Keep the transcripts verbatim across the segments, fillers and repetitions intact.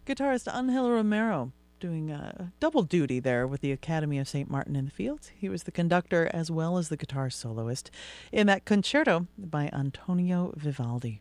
Guitarist Angel Romero doing uh, double duty there with the Academy of Saint Martin in the Fields. He was the conductor as well as the guitar soloist in that concerto by Antonio Vivaldi.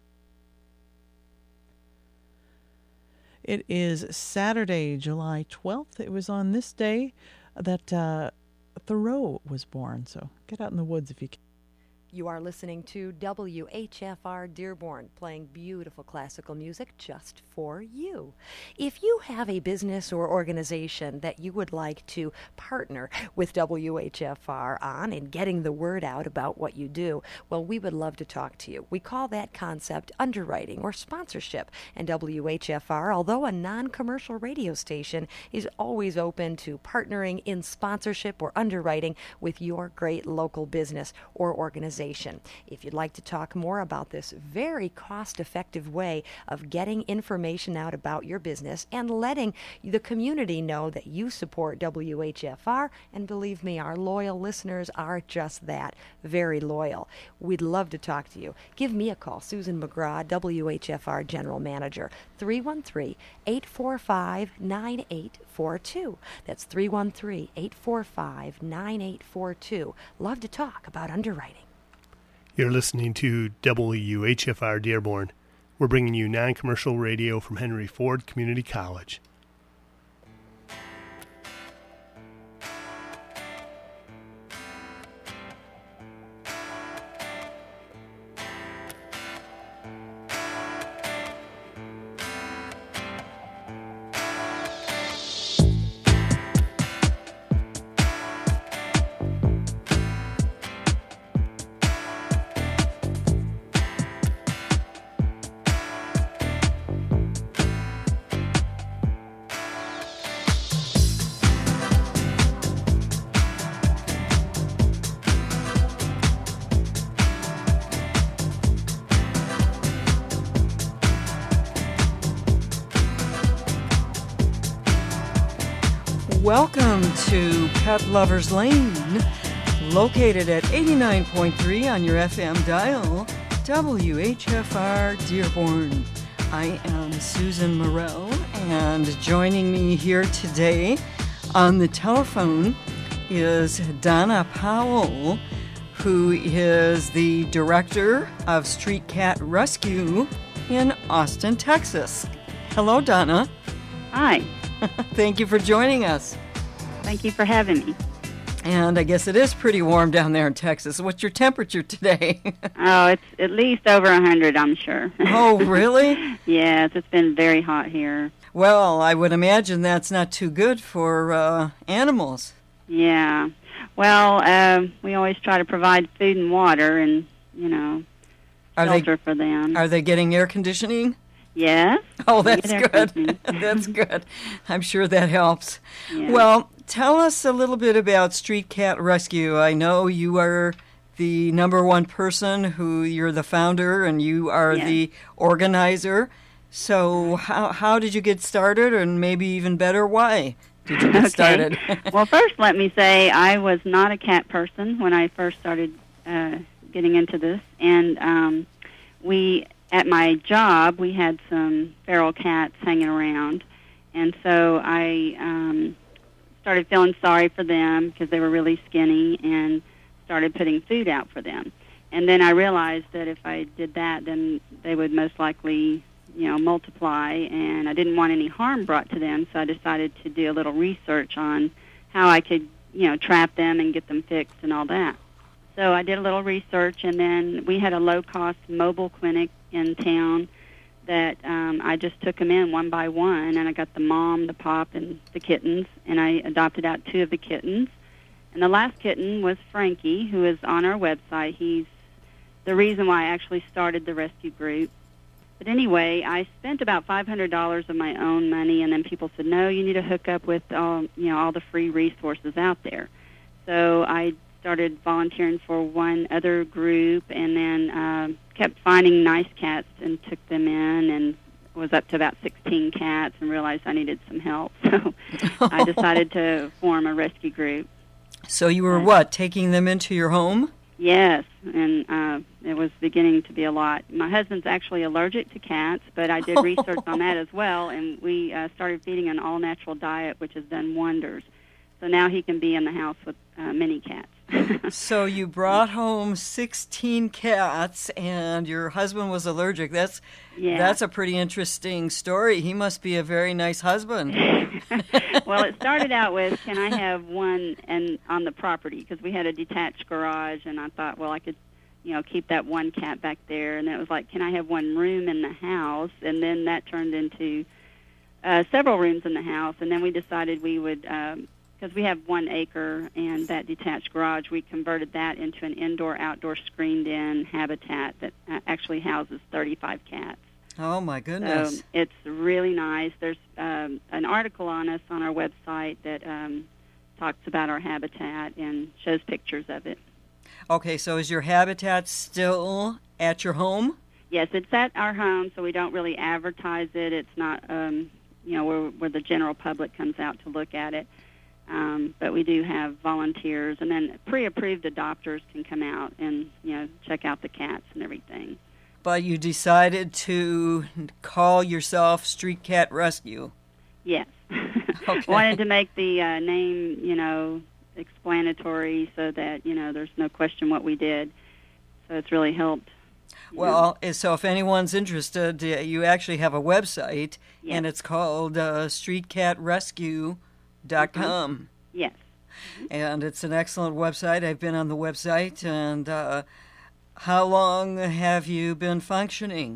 It is Saturday, July twelfth. It was on this day that uh, Thoreau was born, so get out in the woods if you can. You are listening to W H F R Dearborn, playing beautiful classical music just for you. If you have a business or organization that you would like to partner with W H F R on in getting the word out about what you do, well, we would love to talk to you. We call that concept underwriting or sponsorship. And W H F R, although a non-commercial radio station, is always open to partnering in sponsorship or underwriting with your great local business or organization. If you'd like to talk more about this very cost-effective way of getting information out about your business and letting the community know that you support W H F R, and believe me, our loyal listeners are just that, very loyal. We'd love to talk to you. Give me a call, Susan McGraw, W H F R General Manager, three one three, eight four five, nine eight four two. That's three one three, eight four five, nine eight four two. Love to talk about underwriting. You're listening to W H F R Dearborn. We're bringing you non-commercial radio from Henry Ford Community College. Welcome to Pet Lovers Lane, located at eighty-nine point three on your F M dial, W H F R Dearborn. I am Susan Morell, and joining me here today on the telephone is Donna Powell, who is the director of Street Cat Rescue in Austin, Texas. Hello, Donna. Hi. Thank you for joining us. Thank you for having me. And I guess it is pretty warm down there in Texas. What's your temperature today? Oh, it's at least over one hundred, I'm sure. Oh, really? Yes, it's been very hot here. Well, I would imagine that's not too good for uh, animals. Yeah. Well, uh, we always try to provide food and water and, you know, are shelter they, for them. Are they getting air conditioning? Yes. Oh, that's good. That's good. I'm sure that helps. Yeah. Well, tell us a little bit about Street Cat Rescue. I know you are the number one person who you're the founder and you are yes. the organizer. So how how did you get started, and maybe even better, why did you get okay. started? Well, first let me say I was not a cat person when I first started uh, getting into this. And um, we... At my job, we had some feral cats hanging around, and so I um, started feeling sorry for them because they were really skinny, and started putting food out for them. And then I realized that if I did that, then they would most likely, you know, multiply, and I didn't want any harm brought to them, so I decided to do a little research on how I could, you know, trap them and get them fixed and all that. So I did a little research, and then we had a low-cost mobile clinic in town that um, I just took them in one by one, and I got the mom, the pop, and the kittens, and I adopted out two of the kittens. And the last kitten was Frankie, who is on our website. He's the reason why I actually started the rescue group. But anyway, I spent about five hundred dollars of my own money, and then people said, no, you need to hook up with all, you know, all the free resources out there. So I started volunteering for one other group, and then uh, kept finding nice cats and took them in, and was up to about sixteen cats and realized I needed some help. So I decided to form a rescue group. So you were what, taking them into your home? Yes, and uh, it was beginning to be a lot. My husband's actually allergic to cats, but I did research on that as well, and we uh, started feeding an all-natural diet, which has done wonders. So now he can be in the house with uh, many cats. So you brought home sixteen cats, and your husband was allergic. That's Yeah. that's a pretty interesting story. He must be a very nice husband. Well, it started out with, can I have one and on the property? Because we had a detached garage, and I thought, well, I could, you know, keep that one cat back there. And then it was like, can I have one room in the house? And then that turned into uh, several rooms in the house. And then we decided we would, because we have one acre and that detached garage, we converted that into an indoor-outdoor screened-in habitat that uh, actually houses thirty-five cats. Oh, my goodness. So it's really nice. There's um, an article on us on our website that um, talks about our habitat and shows pictures of it. Okay, so is your habitat still at your home? Yes, it's at our home, so we don't really advertise it. It's not, um, you know, where, where the general public comes out to look at it. Um, but we do have volunteers, and then pre-approved adopters can come out and, you know, check out the cats and everything. But you decided to call yourself Street Cat Rescue. Yes. Okay. Wanted to make the uh, name, you know, explanatory so that, you know, there's no question what we did. So it's really helped. Well, so if anyone's interested, uh, you actually have a website, Yes. and it's called uh, street cat rescue dot com. Yes. And it's an excellent website. I've been on the website, and uh, how long have you been functioning?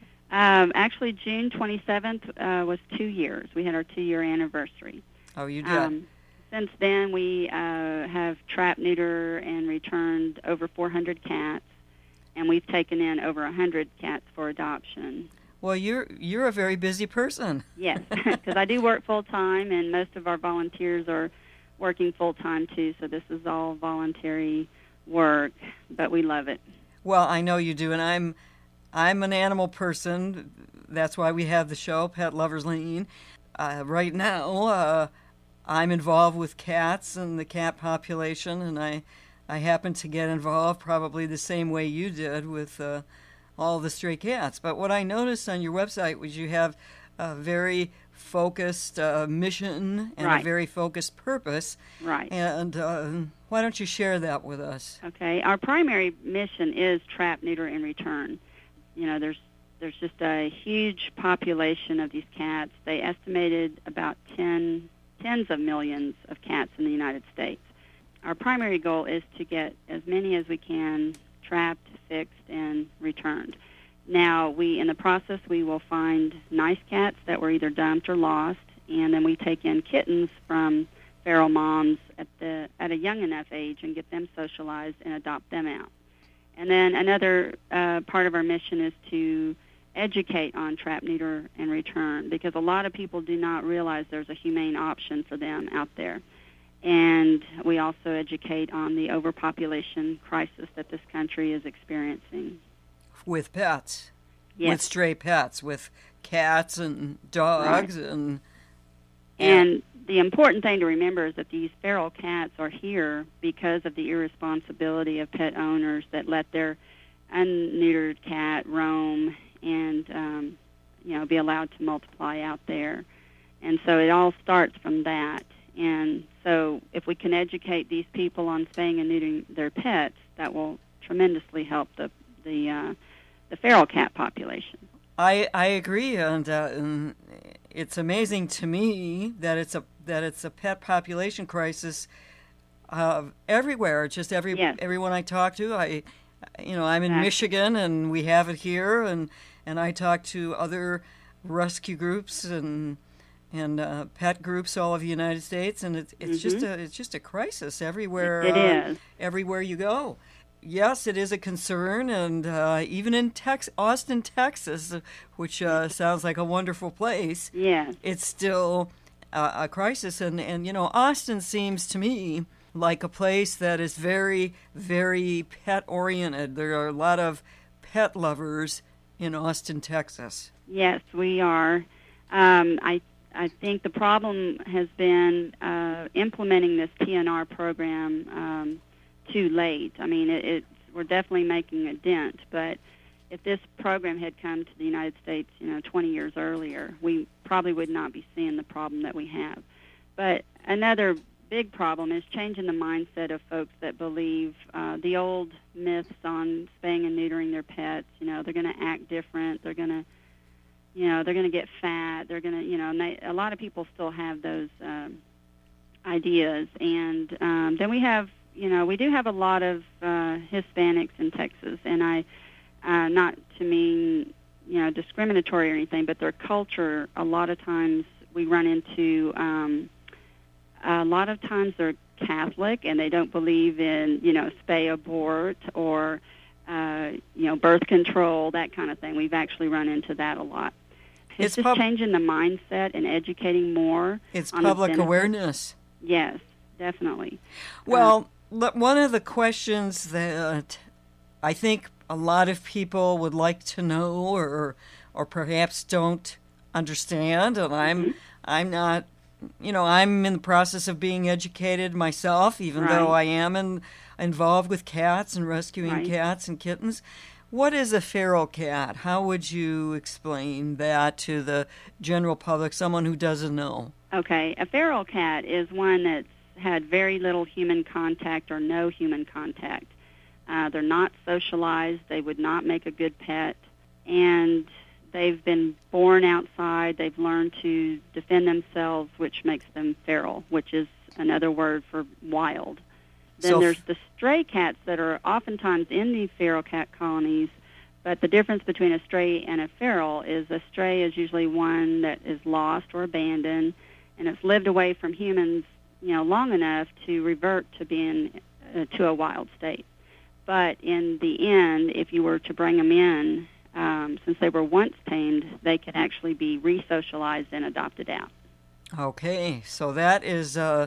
Um, actually, June twenty-seventh uh, was two years. We had our two-year anniversary. Oh, you did? Um, since then, we uh, have trapped, neuter, and returned over four hundred cats, and we've taken in over one hundred cats for adoption. Well, you're you're a very busy person. Yes, because I do work full-time, and most of our volunteers are working full-time, too, so this is all voluntary work, but we love it. Well, I know you do, and I'm I'm an animal person. That's why we have the show, Pet Lovers Lane. Uh, right now, uh, I'm involved with cats and the cat population, and I I happen to get involved probably the same way you did with uh, all the stray cats. But what I noticed on your website was you have a very focused uh, mission and Right. a very focused purpose. Right. And uh, why don't you share that with us? Okay, our primary mission is trap, neuter, and return. You know, there's there's just a huge population of these cats. They estimated about ten, tens of millions of cats in the United States. Our primary goal is to get as many as we can trapped, fixed, and returned. Now, we in the process, we will find nice cats that were either dumped or lost, and then we take in kittens from feral moms at the at a young enough age and get them socialized and adopt them out. And then another uh, part of our mission is to educate on trap, neuter, and return, because a lot of people do not realize there's a humane option for them out there. And we also educate on the overpopulation crisis that this country is experiencing. With pets, Yes. with stray pets, with cats and dogs, and And the important thing to remember is that these feral cats are here because of the irresponsibility of pet owners that let their unneutered cat roam and, um, you know, be allowed to multiply out there. And so it all starts from that. And so if we can educate these people on spaying and neutering their pets, that will tremendously help the the uh, the feral cat population. I I agree, and, uh, and it's amazing to me that it's a that it's a pet population crisis uh, everywhere. Just every Yes. everyone I talk to, I you know I'm in Exactly. Michigan, and we have it here, and and I talk to other rescue groups and. and uh, pet groups all over the United States, and it's it's just a it's just a crisis everywhere. It uh, is. everywhere you go. Yes, it is a concern, and uh, even in Tex- Austin, Texas, which uh, sounds like a wonderful place, Yes. it's still uh, a crisis. And, and, you know, Austin seems to me like a place that is very, very pet-oriented. There are a lot of pet lovers in Austin, Texas. Yes, we are. Um, I I think the problem has been uh, implementing this P N R program um, too late. I mean, it, it's we're definitely making a dent, but if this program had come to the United States, you know, twenty years earlier, we probably would not be seeing the problem that we have. But another big problem is changing the mindset of folks that believe uh, the old myths on spaying and neutering their pets. You know, they're going to act different. They're going to, you know, they're going to get fat. They're going to, you know, and they, a lot of people still have those um, ideas. And um, then we have, you know, we do have a lot of uh, Hispanics in Texas, and I, uh, not to mean, you know, discriminatory or anything, but their culture, a lot of times we run into, um, a lot of times they're Catholic and they don't believe in, you know, spay abort or, uh, you know, birth control, that kind of thing. We've actually run into that a lot. It's, It's just pub- changing the mindset and educating more. It's on the public benefits. awareness. Yes, definitely. Well, l- one of the questions that I think a lot of people would like to know, or or perhaps don't understand, and I'm Mhm. I'm not, you know, I'm in the process of being educated myself, even though I Right. am in, involved with cats and rescuing Right. cats and kittens. What is a feral cat? How would you explain that to the general public, someone who doesn't know? Okay, a feral cat is one that's had very little human contact or no human contact. Uh, they're not socialized. They would not make a good pet. And they've been born outside. They've learned to defend themselves, which makes them feral, which is another word for wild. Then So f- there's the stray cats that are oftentimes in these feral cat colonies, but the difference between a stray and a feral is a stray is usually one that is lost or abandoned, and it's lived away from humans, you know, long enough to revert to being uh, to a wild state. But in the end, if you were to bring them in, um, since they were once tamed, they could actually be re-socialized and adopted out. Okay, so that is a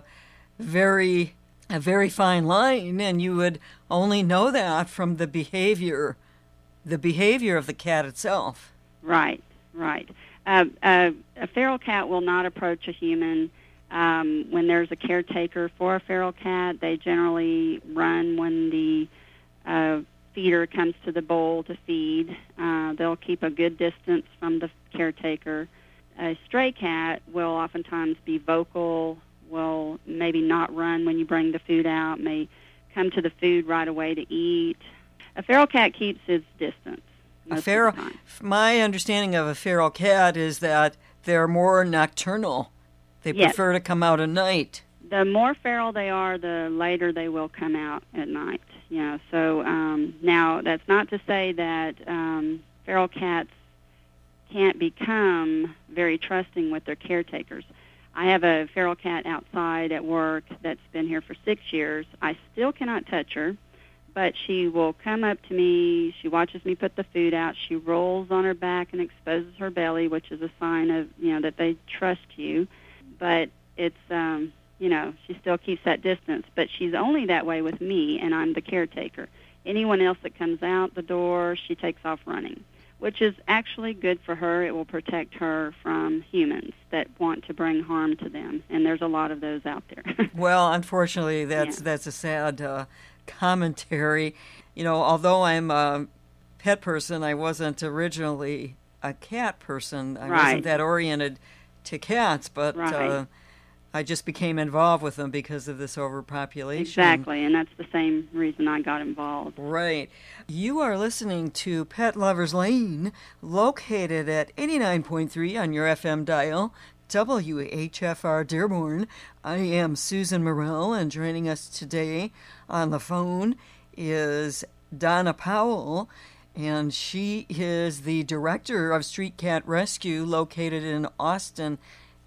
very a very fine line, and you would only know that from the behavior, the behavior of the cat itself. Right, right. Uh, uh, a feral cat will not approach a human. Um, when there's a caretaker for a feral cat, they generally run when the uh, feeder comes to the bowl to feed. Uh, they'll keep a good distance from the caretaker. A stray cat will oftentimes be vocal, will maybe not run when you bring the food out, may come to the food right away to eat. A feral cat keeps its distance. A most of feral, the time. my understanding of a feral cat is that they're more nocturnal. They Yes. prefer to come out at night. The more feral they are, the later they will come out at night. You know, so um, now that's not to say that um, feral cats can't become very trusting with their caretakers. I have a feral cat outside at work that's been here for six years. I still cannot touch her, but she will come up to me. She watches me put the food out. She rolls on her back and exposes her belly, which is a sign of, you know, that they trust you. But it's, um, you know, she still keeps that distance. But she's only that way with me, and I'm the caretaker. Anyone else that comes out the door, she takes off running, which is actually good for her. It will protect her from humans that want to bring harm to them, and there's a lot of those out there. Well, unfortunately, that's Yeah. that's a sad uh, commentary. You know, although I'm a pet person, I wasn't originally a cat person. I Right. wasn't that oriented to cats, but Right. uh, I just became involved with them because of this overpopulation. Exactly, and that's the same reason I got involved. Right. You are listening to Pet Lovers Lane, located at eighty-nine point three on your F M dial, W H F R Dearborn. I am Susan Morrell, and joining us today on the phone is Donna Powell, and she is the director of Street Cat Rescue located in Austin,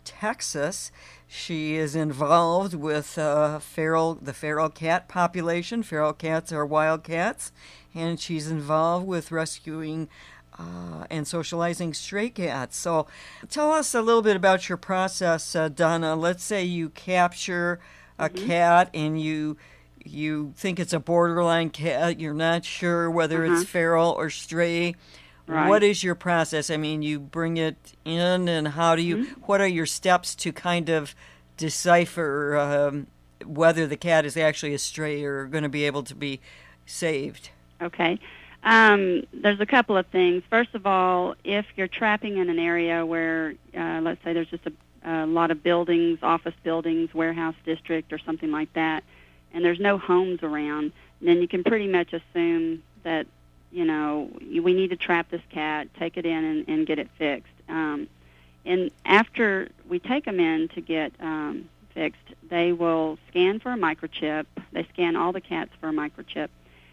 Texas. She is involved with uh, feral, the feral cat population. Feral cats are wild cats, and she's involved with rescuing uh, and socializing stray cats. So tell us a little bit about your process, uh, Donna. Let's say you capture a Mm-hmm. cat and you you think it's a borderline cat. You're not sure whether Uh-huh. it's feral or stray. Right. What is your process? I mean, you bring it in, and how do you? Mm-hmm. What are your steps to kind of decipher um, whether the cat is actually a stray or going to be able to be saved? Okay. Um, there's a couple of things. First of all, if you're trapping in an area where, uh, let's say there's just a, a lot of buildings, office buildings, warehouse district, or something like that, and there's no homes around, then you can pretty much assume that, you know, we need to trap this cat, take it in, and, and get it fixed. Um, and after we take them in to get um, fixed, they will scan for a microchip. They scan all the cats for a microchip.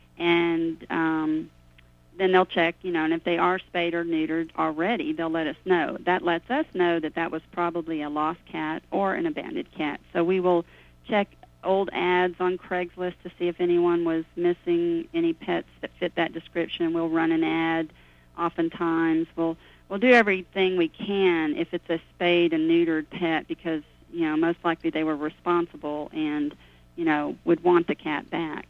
And um, then they'll check, you know, and if they are spayed or neutered already, they'll let us know. That lets us know that that was probably a lost cat or an abandoned cat. So we will check old ads on Craigslist to see if anyone was missing any pets that fit that description. We'll run an ad oftentimes. We'll, we'll do everything we can if it's a spayed and neutered pet because, you know, most likely they were responsible and, you know, would want the cat back.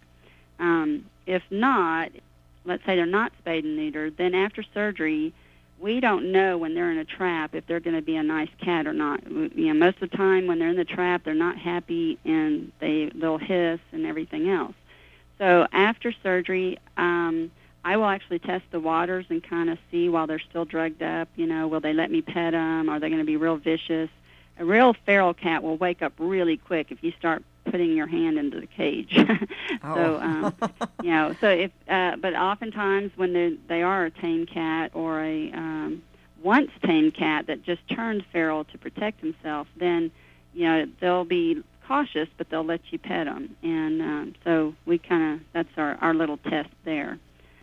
Um, if not, let's say they're not spayed and neutered, then after surgery, we don't know when they're in a trap if they're going to be a nice cat or not. You know, most of the time when they're in the trap, they're not happy and they, they'll hiss and everything else. So after surgery, um, I will actually test the waters and kind of see while they're still drugged up, you know, will they let me pet them? Are they going to be real vicious? A real feral cat will wake up really quick if you start putting your hand into the cage. Oh. So, um, you know, so if, uh, but oftentimes when they they are a tame cat or a um, once tame cat that just turned feral to protect himself, then, you know, they'll be cautious, but they'll let you pet them. And um, so we kind of, that's our, our little test there.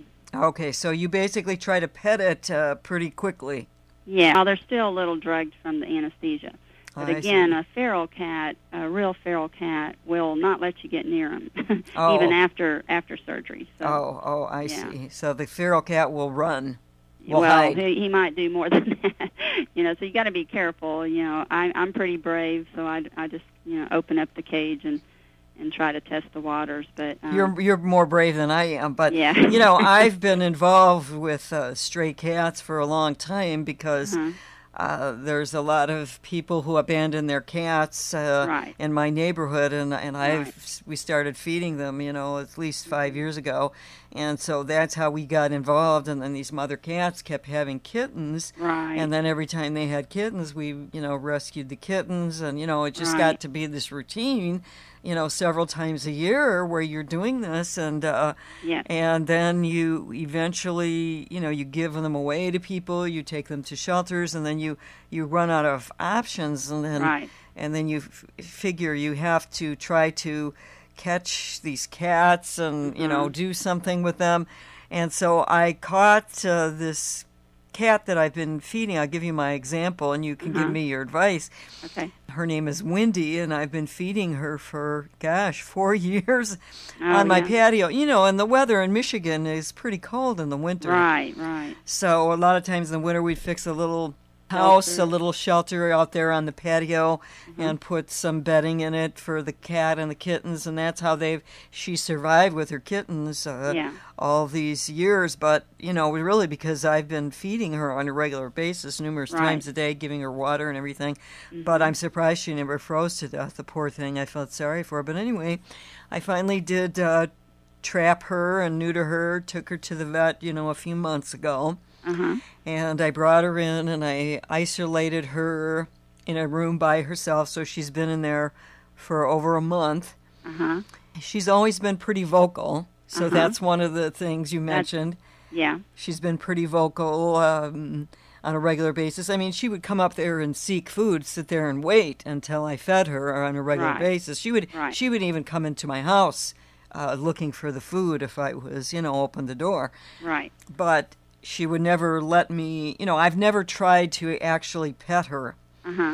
Okay, so you basically try to pet it uh, pretty quickly. Yeah, well, they're still a little drugged from the anesthesia. But I again, see. a feral cat, a real feral cat, will not let you get near him, Oh. even after after surgery. So, Oh, oh, I yeah. see. So the feral cat will run. Will well, hide. he, he might do more than that. You know, so you got to be careful. You know, I, I'm pretty brave, so I, I just you know open up the cage and, and try to test the waters. But um, You're you're more brave than I am, but Yeah. you know I've been involved with uh, stray cats for a long time because Uh-huh. uh, there's a lot of people who abandon their cats uh, Right. in my neighborhood, and and I've Right. we started feeding them, you know, at least five years ago, and so that's how we got involved. And then these mother cats kept having kittens, Right. and then every time they had kittens, we you know rescued the kittens, and you know it just Right. got to be this routine. You know, several times a year where you're doing this, and uh, Yes. and then you eventually, you know, you give them away to people, you take them to shelters, and then you, you run out of options, and then Right. and then you f- figure you have to try to catch these cats and you know Mhm. do something with them, and so I caught uh, this cat that I've been feeding. I'll give you my example, and you can give Uh-huh. me your advice. Okay. Her name is Wendy, and I've been feeding her for, gosh, four years Oh, on my yeah. patio. You know, and the weather in Michigan is pretty cold in the winter. Right. Right. So a lot of times in the winter we'd fix a little house, Shelter. a little shelter out there on the patio, Mm-hmm. and put some bedding in it for the cat and the kittens, and that's how they've she survived with her kittens uh, Yeah. all these years. But you know, really because I've been feeding her on a regular basis, numerous Right. times a day, giving her water and everything. But I'm surprised she never froze to death. The poor thing. I felt sorry for her. But anyway, I finally did uh, trap her and neuter her. Took her to the vet, you know, a few months ago. Uh-huh. And I brought her in and I isolated her in a room by herself. So she's been in there for over a month. Uh-huh. She's always been pretty vocal. So Uh-huh. that's one of the things you mentioned. Yeah. She's been pretty vocal um, on a regular basis. I mean, she would come up there and seek food, sit there and wait until I fed her on a regular Right. basis. She would Right. she would even come into my house uh, looking for the food if I was, you know, open the door. Right. But she would never let me, you know, I've never tried to actually pet her. Uh-huh.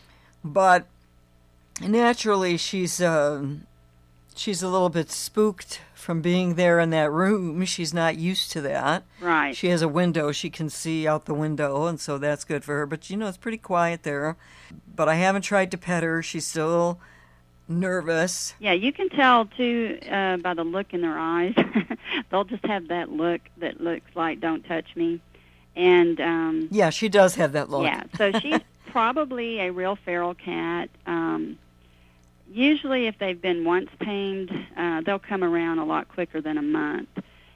But naturally, she's um, she's a little bit spooked from being there in that room. She's not used to that. Right. She has a window she can see out the window, and so that's good for her. But you know, it's pretty quiet there. But I haven't tried to pet her. She's still nervous. Yeah, you can tell too uh, by the look in their eyes. They'll just have that look that looks like "Don't touch me," and um, Yeah, she does have that look. yeah. So she's probably a real feral cat. Um, usually if they've been once tamed, uh, they'll come around a lot quicker than a month.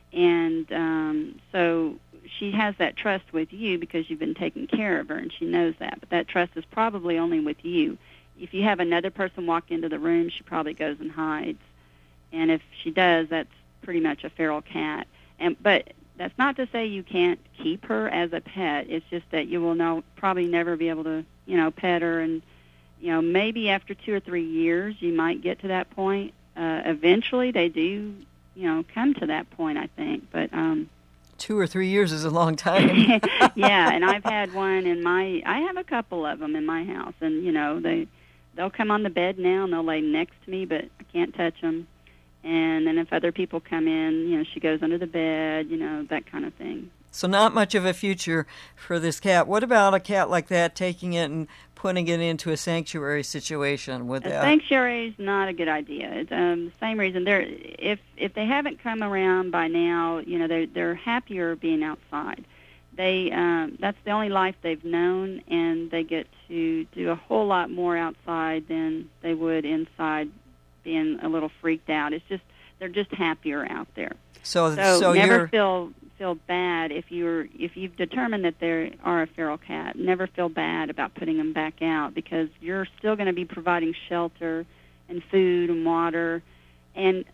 And um, so she has that trust with you because you've been taking care of her, and she knows that. But that trust is probably only with you. If you have another person walk into the room, she probably goes and hides. And if she does, that's pretty much a feral cat. And but that's not to say you can't keep her as a pet. It's just that you will know, probably never be able to, you know, pet her. And, you know, maybe after two or three years you might get to that point. Uh, eventually they do, you know, come to that point, I think. But um, two or three years is a long time. Yeah, and I've had one in my, I have a couple of them in my house. And, you know, they, they'll come on the bed now and they'll lay next to me, but I can't touch them. And then if other people come in, you know, she goes under the bed, you know, that kind of thing. So not much of a future for this cat. What about a cat like that, taking it and putting it into a sanctuary situation? Would a that... sanctuary is not a good idea. It's um, the same reason. They're, if if they haven't come around by now, you know, they're, they're happier being outside. They um, that's the only life they've known, and they get to do a whole lot more outside than they would inside, being a little freaked out. It's just they're just happier out there. So, so, so never you're... feel feel bad if you're if you've determined that they are a feral cat. Never feel bad about putting them back out, because you're still going to be providing shelter and food and water. And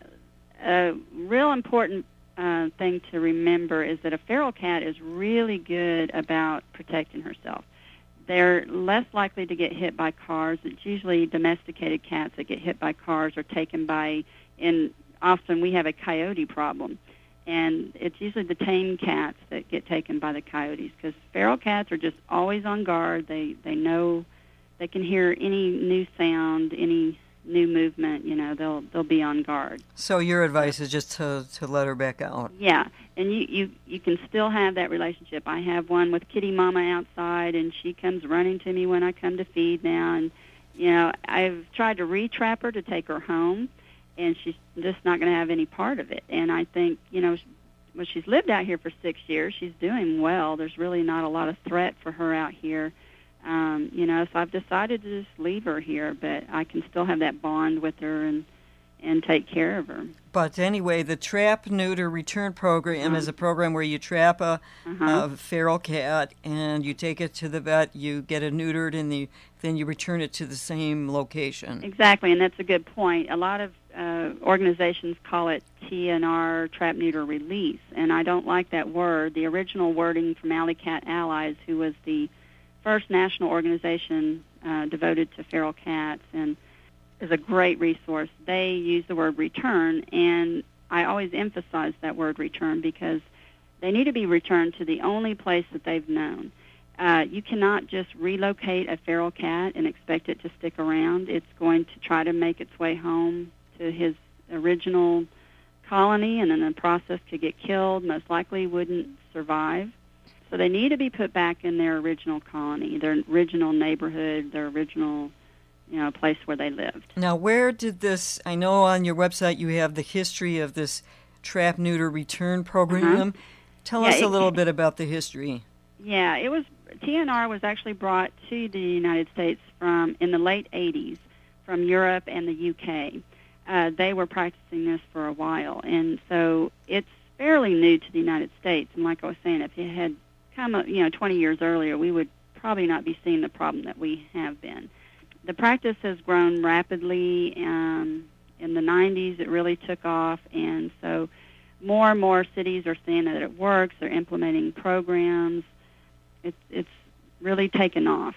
a real important uh, thing to remember is that a feral cat is really good about protecting herself. They're less likely to get hit by cars. It's usually domesticated cats that get hit by cars or taken by, and often we have a coyote problem. And it's usually the tame cats that get taken by the coyotes, because feral cats are just always on guard. They they know, they can hear any new sound, any new movement, you know, they'll they'll be on guard. So your advice is just to, to let her back out. Yeah, and you, you, you can still have that relationship. I have one with Kitty Mama outside, and she comes running to me when I come to feed now. And, you know, I've tried to re-trap her to take her home, and she's just not going to have any part of it. And I think, you know, well, she's lived out here for six years. She's doing well. There's really not a lot of threat for her out here. Um, you know, so I've decided to just leave her here, but I can still have that bond with her and and take care of her. But anyway, the Trap, Neuter, Return program uh-huh. is a program where you trap a, uh-huh. a feral cat and you take it to the vet, you get it neutered, and the, then you return it to the same location. Exactly, and that's a good point. A lot of uh, organizations call it T N R, Trap, Neuter, Release, and I don't like that word. The original wording from Alley Cat Allies, who was the first national organization uh, devoted to feral cats, and is a great resource. They use the word return, and I always emphasize that word return because they need to be returned to the only place that they've known. Uh, you cannot just relocate a feral cat and expect it to stick around. It's going to try to make its way home to his original colony, and in the process could get killed, most likely wouldn't survive. So they need to be put back in their original colony, their original neighborhood, their original, you know, place where they lived. Now, where did this, I know on your website you have the history of this Trap, Neuter, Return program. Uh-huh. Tell Yeah, us a it- little bit about the history. Yeah, it was, T N R was actually brought to the United States from, in the late eighties, from Europe and the U K. Uh, they were practicing this for a while, and so it's fairly new to the United States. And like I was saying, if it had come, you know, twenty years earlier, we would probably not be seeing the problem that we have been. The practice has grown rapidly. Um, in the nineties, it really took off, and so more and more cities are seeing that it works. They're implementing programs. It's it's really taken off.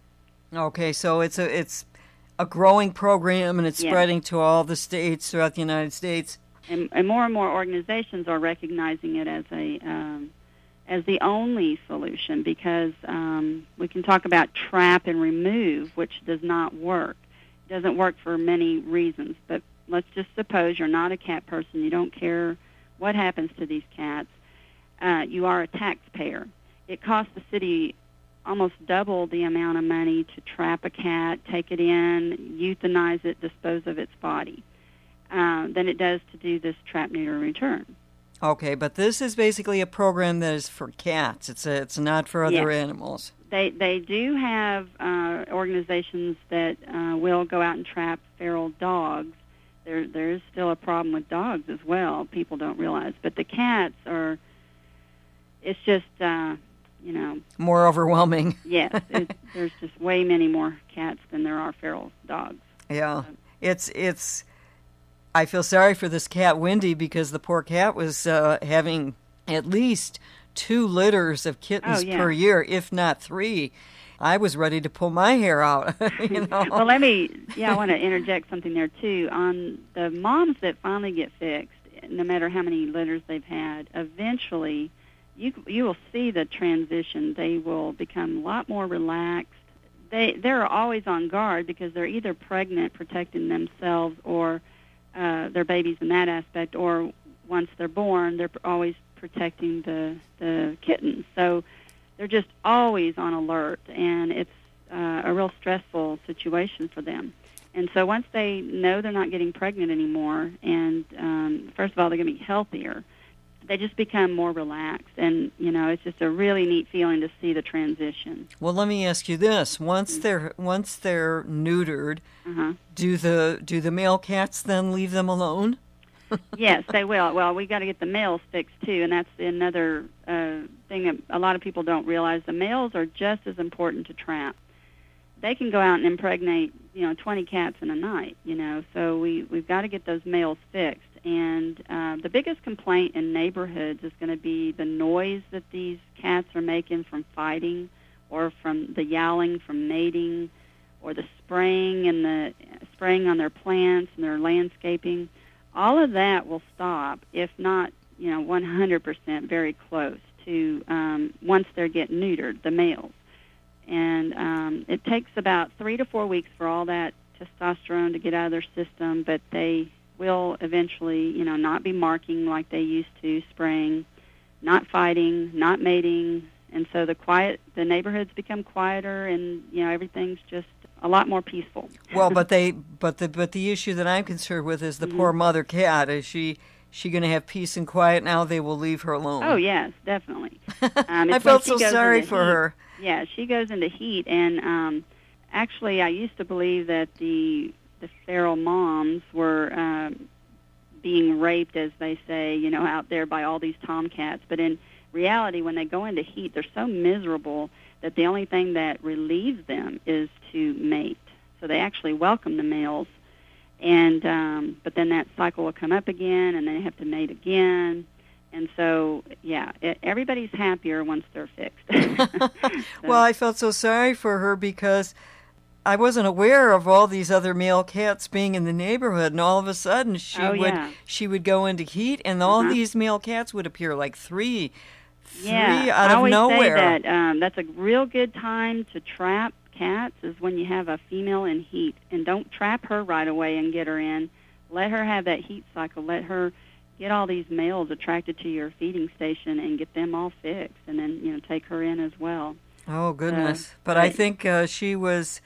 Okay, so it's a it's a growing program, and it's Yeah. spreading to all the states throughout the United States. And, and more and more organizations are recognizing it as a um, as the only solution, because um, we can talk about trap and remove, which does not work. It doesn't work for many reasons, but let's just suppose you're not a cat person. You don't care what happens to these cats. Uh, you are a taxpayer. It costs the city almost double the amount of money to trap a cat, take it in, euthanize it, dispose of its body, uh, than it does to do this trap, neuter, return. Okay, but this is basically a program that is for cats. It's a, it's not for other Yeah. animals. They they do have uh, organizations that uh, will go out and trap feral dogs. There there is still a problem with dogs as well. People don't realize, but the cats are. It's just uh, you know more overwhelming. Yes, it, there's just way many more cats than there are feral dogs. Yeah, so. it's it's. I feel sorry for this cat, Wendy, because the poor cat was uh, having at least two litters of kittens oh, yeah. per year, if not three. I was ready to pull my hair out. you know? Well, let me, yeah, I want to interject something there, too. On the moms that finally get fixed, no matter how many litters they've had, eventually you you will see the transition. They will become a lot more relaxed. They, they're always on guard because they're either pregnant, protecting themselves, or uh, their babies in that aspect, or once they're born, they're always protecting the, the kittens. So they're just always on alert, and it's uh, a real stressful situation for them. And so once they know they're not getting pregnant anymore, and um, first of all, they're going to be healthier, they just become more relaxed. And, you know, it's just a really neat feeling to see the transition. Well, let me ask you this. Once mm-hmm. they're once they're neutered, uh-huh. do the do the male cats then leave them alone? Yes, they will. Well, we got to get the males fixed, too, and that's another uh, thing that a lot of people don't realize. The males are just as important to trap. They can go out and impregnate, you know, twenty cats in a night, you know, so we, we've got to get those males fixed. And uh, the biggest complaint in neighborhoods is going to be the noise that these cats are making from fighting, or from the yowling from mating, or the spraying and the spraying on their plants and their landscaping. All of that will stop, if not, you know, one hundred percent very close to um, once they're getting neutered, the males. And um, it takes about three to four weeks for all that testosterone to get out of their system, but they will eventually, you know, not be marking like they used to, spraying, not fighting, not mating, and so the quiet, the neighborhoods become quieter, and you know everything's just a lot more peaceful. Well, but they, but the, but the issue that I'm concerned with is the mm-hmm. poor mother cat. Is she, she going to have peace and quiet now? They will leave her alone. Oh yes, definitely. Um, I felt so sorry for heat. her. Yeah, she goes into heat, and um, actually, I used to believe that the the feral moms were um, being raped, as they say, you know, out there by all these tomcats. But in reality, when they go into heat, they're so miserable that the only thing that relieves them is to mate. So they actually welcome the males, and um, but then that cycle will come up again, and they have to mate again. And so, yeah, it, everybody's happier once they're fixed. so. Well, I felt so sorry for her because I wasn't aware of all these other male cats being in the neighborhood, and all of a sudden she oh, would yeah. she would go into heat, and all uh-huh. these male cats would appear, like three, three yeah, out I of always nowhere. say that um, that's a real good time to trap cats is when you have a female in heat, and don't trap her right away and get her in. Let her have that heat cycle. Let her get all these males attracted to your feeding station and get them all fixed, and then you know take her in as well. Oh goodness! Uh, but right. I think uh, she was.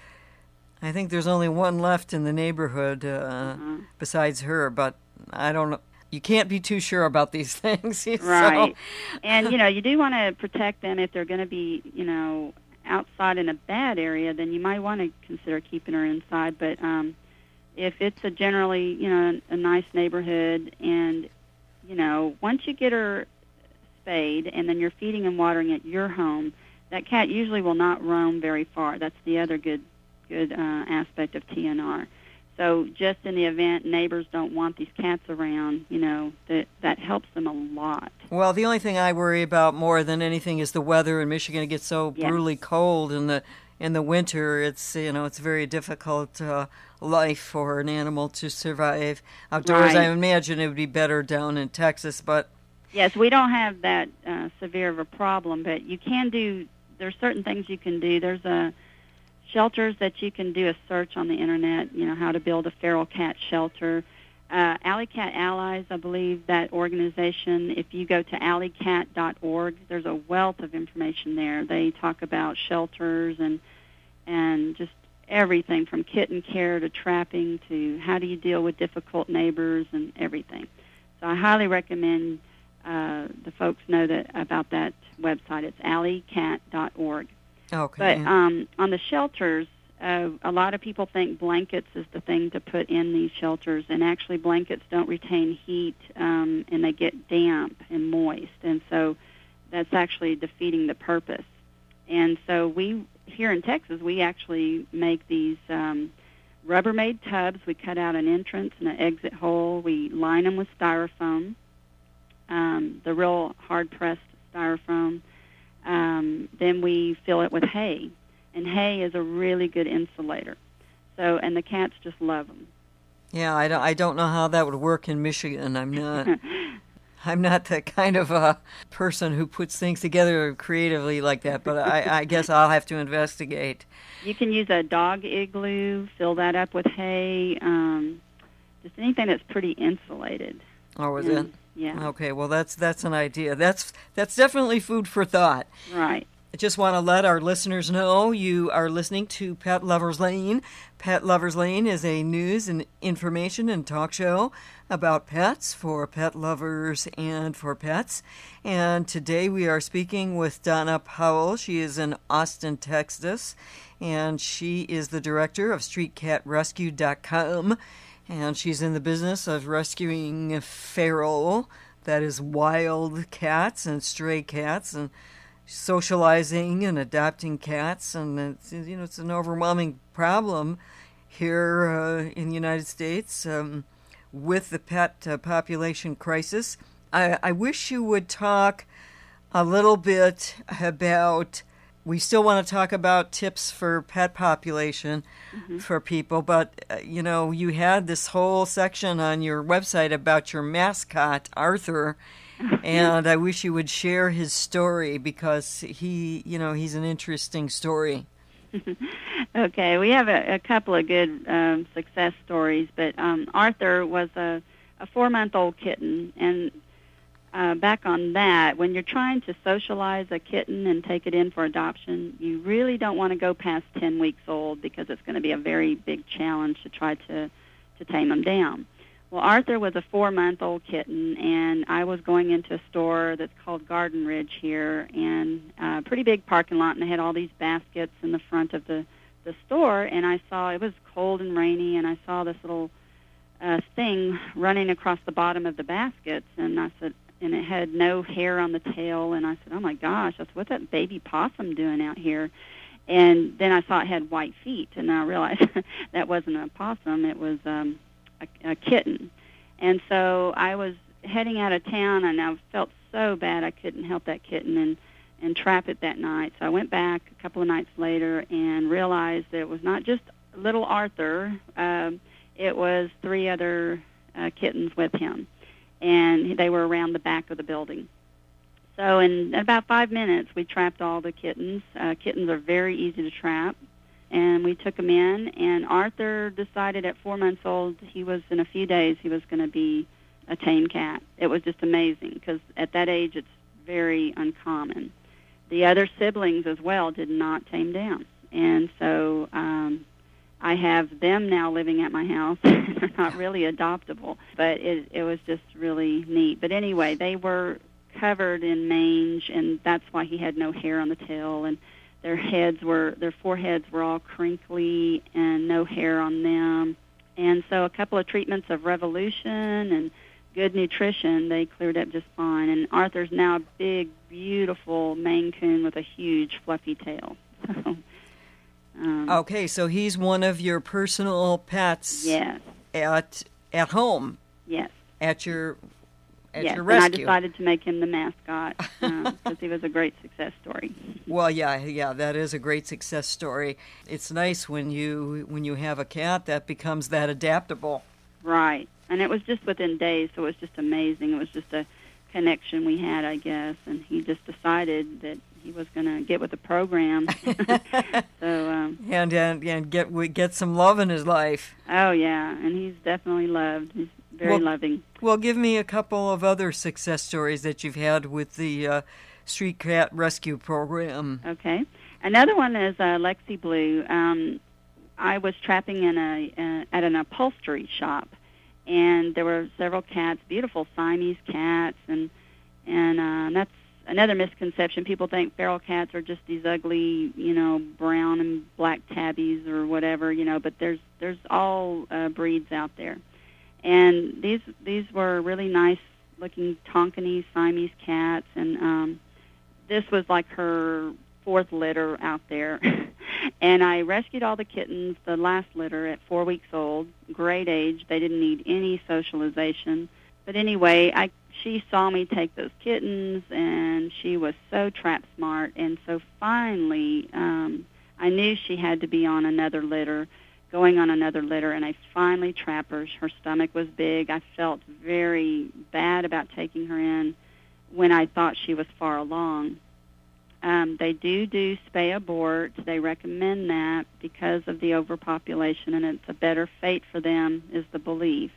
I think there's only one left in the neighborhood uh, uh-huh. besides her, but I don't know. You can't be too sure about these things. so. Right. And, you know, you do want to protect them if they're going to be, you know, outside in a bad area, then you might want to consider keeping her inside. But um, if it's a generally, you know, a nice neighborhood and, you know, once you get her spayed and then you're feeding and watering at your home, that cat usually will not roam very far. That's the other good good uh, aspect of T N R. So just in the event neighbors don't want these cats around, you know, that that helps them a lot. Well, the only thing I worry about more than anything is the weather in Michigan. It gets so yes. brutally cold in the in the winter. It's, you know, it's very difficult uh, life for an animal to survive outdoors. Right. I imagine it would be better down in Texas, but yes, we don't have that uh, severe of a problem, but you can do, there's certain things you can do. There's a shelters that you can do a search on the internet, you know, how to build a feral cat shelter. Uh, Alley Cat Allies, I believe that organization, if you go to alley cat dot org, there's a wealth of information there. They talk about shelters and and just everything from kitten care to trapping to how do you deal with difficult neighbors and everything. So I highly recommend uh, the folks know that about that website. It's alley cat dot org. Okay. But um, on the shelters, uh, a lot of people think blankets is the thing to put in these shelters, and actually blankets don't retain heat, um, and they get damp and moist, and so that's actually defeating the purpose. And so we, here in Texas, we actually make these um, Rubbermaid tubs. We cut out an entrance and an exit hole. We line them with styrofoam, um, the real hard-pressed styrofoam. Um, then we fill it with hay, and hay is a really good insulator. So, and the cats just love them. Yeah, I don't, I don't know how that would work in Michigan. I'm not... I'm not the kind of uh, person who puts things together creatively like that, but I, I guess I'll have to investigate. You can use a dog igloo, fill that up with hay, um, just anything that's pretty insulated. Oh, is and, it? Yeah. Okay, well, that's that's an idea. That's that's definitely food for thought. Right. I just want to let our listeners know you are listening to Pet Lovers Lane. Pet Lovers Lane is a news and information and talk show about pets for pet lovers and for pets. And today we are speaking with Donna Powell. She is in Austin, Texas, and she is the director of street cat rescue dot com. And she's in the business of rescuing feral, that is wild cats and stray cats, and socializing and adopting cats, and it's, you know, it's an overwhelming problem here uh, in the United States um, with the pet uh, population crisis. I, I wish you would talk a little bit about, we still want to talk about tips for pet population mm-hmm. for people, but, uh, you know, you had this whole section on your website about your mascot, Arthur, and I wish you would share his story because he, you know, he's an interesting story. Okay, we have a, a couple of good um, success stories, but um, Arthur was a, a four-month-old kitten, and uh, back on that, when you're trying to socialize a kitten and take it in for adoption, you really don't want to go past ten weeks old because it's going to be a very big challenge to try to, to tame them down. Well, Arthur was a four-month-old kitten, and I was going into a store that's called Garden Ridge here, and a pretty big parking lot, and they had all these baskets in the front of the, the store, and I saw, it was cold and rainy, and I saw this little uh, thing running across the bottom of the baskets, and I said, and it had no hair on the tail, and I said, oh my gosh, that's what's that baby possum doing out here? And then I saw it had white feet, and I realized that wasn't a possum, it was um, a, a kitten. And so I was heading out of town, and I felt so bad I couldn't help that kitten and, and trap it that night. So I went back a couple of nights later and realized that it was not just little Arthur, um, it was three other uh, kittens with him, and they were around the back of the building. So in about five minutes, we trapped all the kittens. Uh, kittens are very easy to trap. And we took him in, and Arthur decided at four months old, he was, in a few days, he was going to be a tame cat. It was just amazing, because at that age, it's very uncommon. The other siblings as well did not tame down. And so um, I have them now living at my house. They're not really adoptable, but it, it was just really neat. But anyway, they were covered in mange, and that's why he had no hair on the tail, and their heads were, their foreheads were all crinkly and no hair on them. And so a couple of treatments of Revolution and good nutrition, they cleared up just fine. And Arthur's now a big, beautiful Maine Coon with a huge, fluffy tail. So, um, okay, so he's one of your personal pets. Yes. At at home. Yes. At your at yes, your rescue. And I decided to make him the mascot because um, he was a great success story. Well, yeah, yeah, that is a great success story. It's nice when you when you have a cat that becomes that adaptable. Right, and it was just within days, so it was just amazing. It was just a connection we had, I guess, and he just decided that he was going to get with the program. so um, and and and get get some love in his life. Oh yeah, and he's definitely loved. He's very well, loving. Well, give me a couple of other success stories that you've had with the uh, Street Cat Rescue Program. Okay. Another one is uh, Lexi Blue. Um, I was trapping in a uh, at an upholstery shop, and there were several cats, beautiful Siamese cats, and and uh, that's another misconception. People think feral cats are just these ugly, you know, brown and black tabbies or whatever, you know, but there's there's all uh, breeds out there. And these these were really nice-looking Tonkinese Siamese cats, and um, this was like her fourth litter out there. And I rescued all the kittens, the last litter, at four weeks old, great age. They didn't need any socialization. But anyway, I she saw me take those kittens, and she was so trap smart. And so finally, um, I knew she had to be on another litter, going on another litter, and I finally trapped her. Her stomach was big. I felt very bad about taking her in when I thought she was far along. Um, they do do spay abort. They recommend that because of the overpopulation, and it's a better fate for them, is the belief.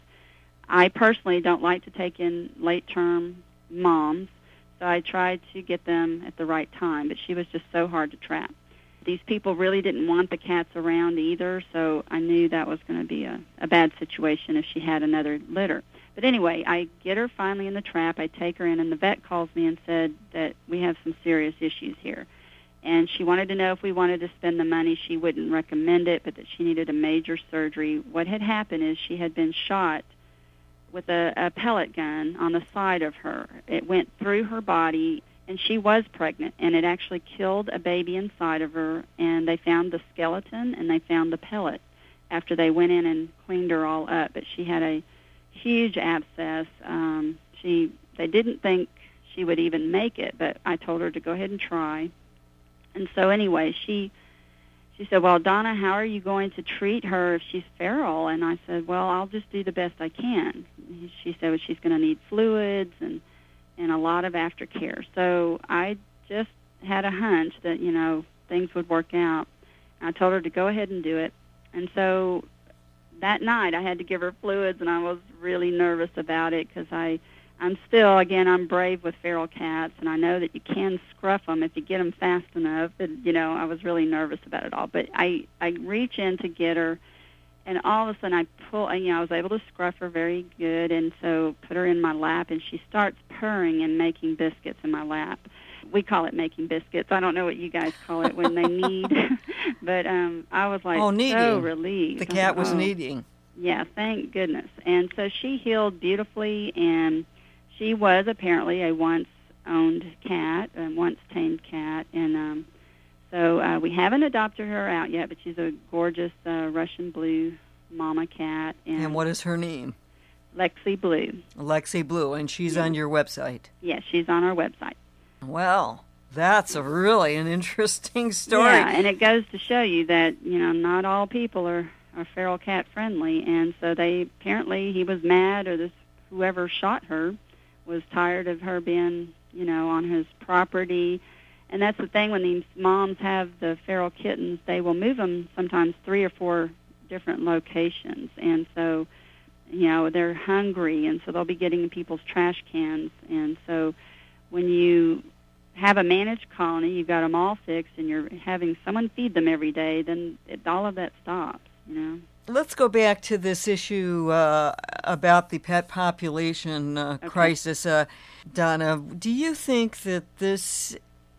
I personally don't like to take in late-term moms, so I tried to get them at the right time, but she was just so hard to trap. These people really didn't want the cats around either, so I knew that was going to be a, a bad situation if she had another litter. But anyway, I get her finally in the trap. I take her in, and the vet calls me and said that we have some serious issues here. And she wanted to know if we wanted to spend the money. She wouldn't recommend it, but that she needed a major surgery. What had happened is she had been shot with a, a pellet gun on the side of her. It went through her body, and she was pregnant, and it actually killed a baby inside of her, and they found the skeleton, and they found the pellet after they went in and cleaned her all up. But she had a huge abscess. Um, she they didn't think she would even make it, but I told her to go ahead and try. And so anyway, she she said, well, Donna, how are you going to treat her if she's feral? And I said, well, I'll just do the best I can. She said, well, she's going to need fluids and, and a lot of aftercare. So I just had a hunch that, you know, things would work out. I told her to go ahead and do it. And so that night I had to give her fluids, and I was really nervous about it because I, I'm still, again, I'm brave with feral cats, and I know that you can scruff them if you get them fast enough. But, you know, I was really nervous about it all. But I, I reach in to get her, and all of a sudden I pull, you know, I was able to scruff her very good, and so put her in my lap, and she starts purring and making biscuits in my lap. We call it making biscuits. I don't know what you guys call it when they need. But um, I was like oh, so relieved. The cat was oh, kneading. Yeah, thank goodness. And so she healed beautifully, and she was apparently a once-owned cat, a once-tamed cat. And um, so uh, we haven't adopted her out yet, but she's a gorgeous uh, Russian blue mama cat. And, and what is her name? Lexi Blue. Lexi Blue, and she's yeah. on your website. Yes, she's on our website. Well, that's a really an interesting story. Yeah, and it goes to show you that, you know, not all people are, are feral cat friendly. And so they apparently he was mad, or this whoever shot her was tired of her being, you know, on his property. And that's the thing, when these moms have the feral kittens, they will move them sometimes three or four different locations. And so, you know, they're hungry, and so they'll be getting in people's trash cans. And so when you have a managed colony, you've got them all fixed, and you're having someone feed them every day, then it, all of that stops, you know. Let's go back to this issue uh, about the pet population uh, okay. crisis. Uh, Donna, do you think that this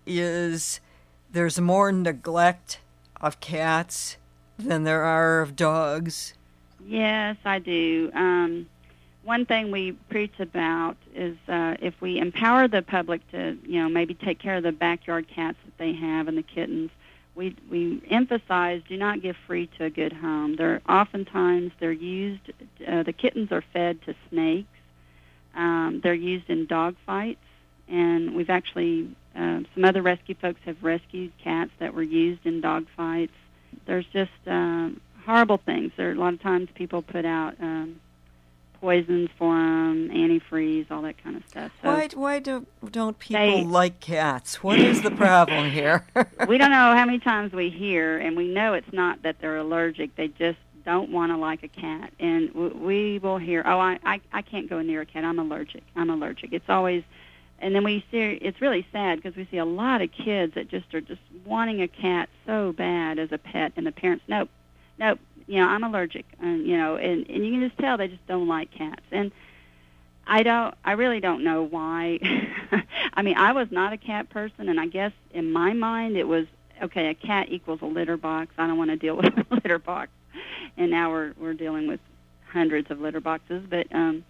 is, there's more neglect of cats than there are of dogs? Yes, I do. Um, one thing we preach about is uh, if we empower the public to, you know, maybe take care of the backyard cats that they have and the kittens, we we emphasize do not give free to a good home. They're oftentimes they're used. Uh, the kittens are fed to snakes. Um, they're used in dog fights, and we've actually uh, some other rescue folks have rescued cats that were used in dog fights. There's just uh, horrible things. There a lot of times people put out um, poisons for them, antifreeze, all that kind of stuff. So why why do, don't people they, like cats? What is the problem here? We don't know how many times we hear, and we know it's not that they're allergic. They just don't want to like a cat. And w- we will hear, oh, I, I, I can't go near a cat. I'm allergic. I'm allergic. It's always, and then we see, it's really sad because we see a lot of kids that just are just wanting a cat so bad as a pet, and the parents, nope, nope, you know, I'm allergic, and you know, and, and you can just tell they just don't like cats. And I don't. I really don't know why. I mean, I was not a cat person, and I guess in my mind it was okay. A cat equals a litter box. I don't want to deal with a litter box, and now we're we're dealing with hundreds of litter boxes. But um,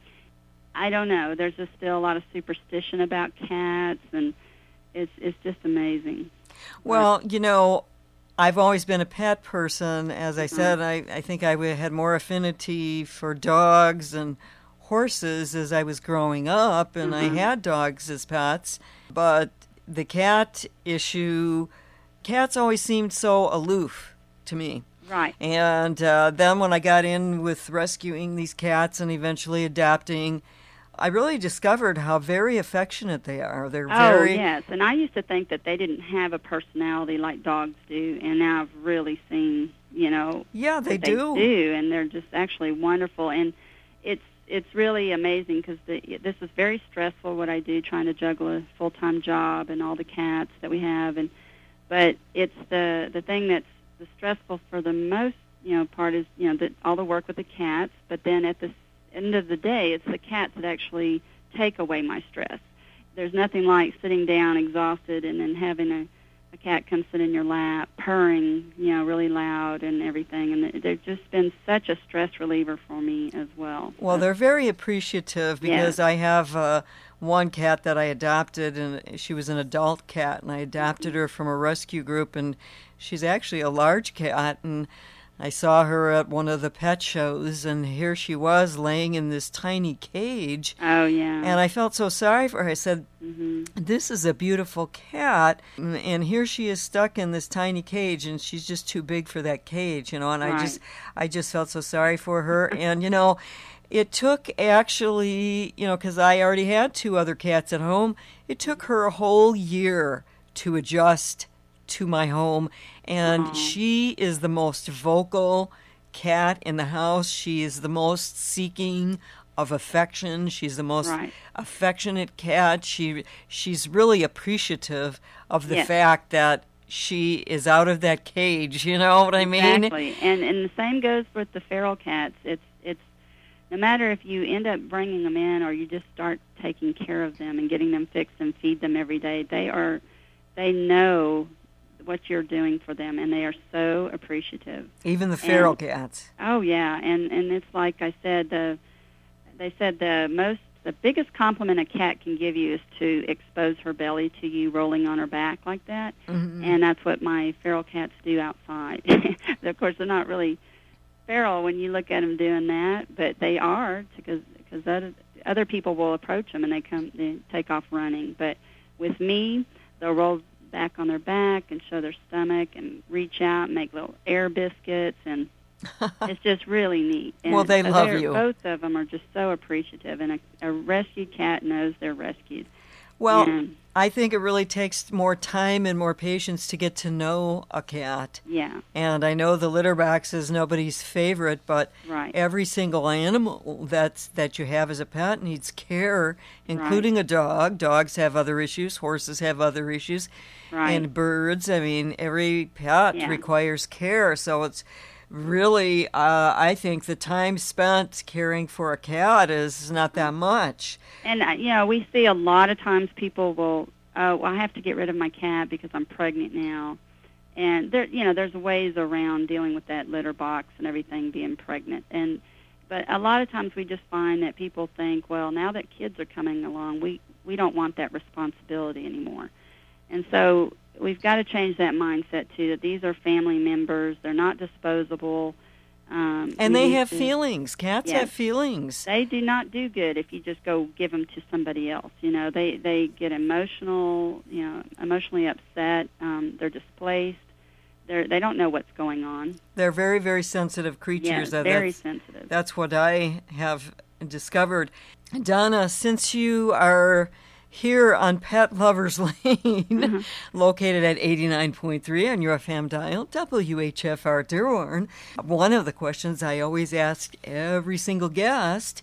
I don't know. There's just still a lot of superstition about cats, and it's it's just amazing. Well, you know, I've always been a pet person. As I said, I, I think I had more affinity for dogs and horses as I was growing up, and Mm-hmm. I had dogs as pets. But the cat issue, cats always seemed so aloof to me. Right. And uh, then when I got in with rescuing these cats and eventually adopting, I really discovered how very affectionate they are. They're Oh, very yes. And I used to think that they didn't have a personality like dogs do, and now I've really seen, you know, yeah, they that they do. do, and they're just actually wonderful. And it's it's really amazing because this is very stressful, what I do, trying to juggle a full-time job and all the cats that we have. And but it's the, the thing that's the stressful for the most, you know, part is, you know, the, all the work with the cats, but then at the end of the day, it's the cats that actually take away my stress. There's nothing like sitting down exhausted and then having a, a cat come sit in your lap, purring, you know, really loud and everything. And they've just been such a stress reliever for me as well. Well, they're very appreciative because Yes. I have uh, one cat that I adopted, and she was an adult cat, and I adopted her from a rescue group, and she's actually a large cat, and I saw her at one of the pet shows, and here she was laying in this tiny cage. Oh, yeah. And I felt so sorry for her. I said, hmm this is a beautiful cat, and here she is stuck in this tiny cage, and she's just too big for that cage, you know, and I Right. just I just felt so sorry for her. And, you know, it took actually, you know, because I already had two other cats at home, it took her a whole year to adjust to my home, and Aw. she is the most vocal cat in the house. She is the most seeking of affection. She's the most Right. affectionate cat. She she's really appreciative of the Yes. fact that she is out of that cage. You know what I mean? Exactly. And and the same goes with the feral cats. It's it's no matter if you end up bringing them in or you just start taking care of them and getting them fixed and feed them every day, they are they know what you're doing for them, and they are so appreciative. Even the feral And- cats. Oh yeah, and and it's like I said, the they said the most the biggest compliment a cat can give you is to expose her belly to you rolling on her back like that, Mhm. and that's what my feral cats do outside. Of course, they're not really feral when you look at them doing that, but they are because because other other people will approach them and they come they take off running. But with me, they'll roll back on their back and show their stomach and reach out and make little air biscuits, and it's just really neat. And Well, they so love they're- you. Both of them are just so appreciative, and a, a rescued cat knows they're rescued. Well, And, I think it really takes more time and more patience to get to know a cat. yeah, And I know the litter box is nobody's favorite, but right. every single animal that's that you have as a pet needs care, including a dog. Dogs have other issues, horses have other issues, Right. and birds. I mean, every pet Yeah. requires care. So it's really, uh, I think the time spent caring for a cat is not that much. And, uh, you know, we see a lot of times people will, oh, well, I have to get rid of my cat because I'm pregnant now. And, there, you know, there's ways around dealing with that litter box and everything being pregnant. And But a lot of times we just find that people think, well, now that kids are coming along, we, we don't want that responsibility anymore. And so we've got to change that mindset, too, that these are family members. They're not disposable. Um, And we they need have to- feelings. Cats Yes. have feelings. They do not do good if you just go give them to somebody else. You know, they they get emotional, you know, emotionally upset. Um, they're displaced. They they don't know what's going on. They're very, very sensitive creatures. Yes, That- very that's, sensitive. that's what I have discovered. Donna, since you are here on Pet Lovers Lane, Mm-hmm. located at eighty-nine point three on your F M dial, W H F R Dearborn, one of the questions I always ask every single guest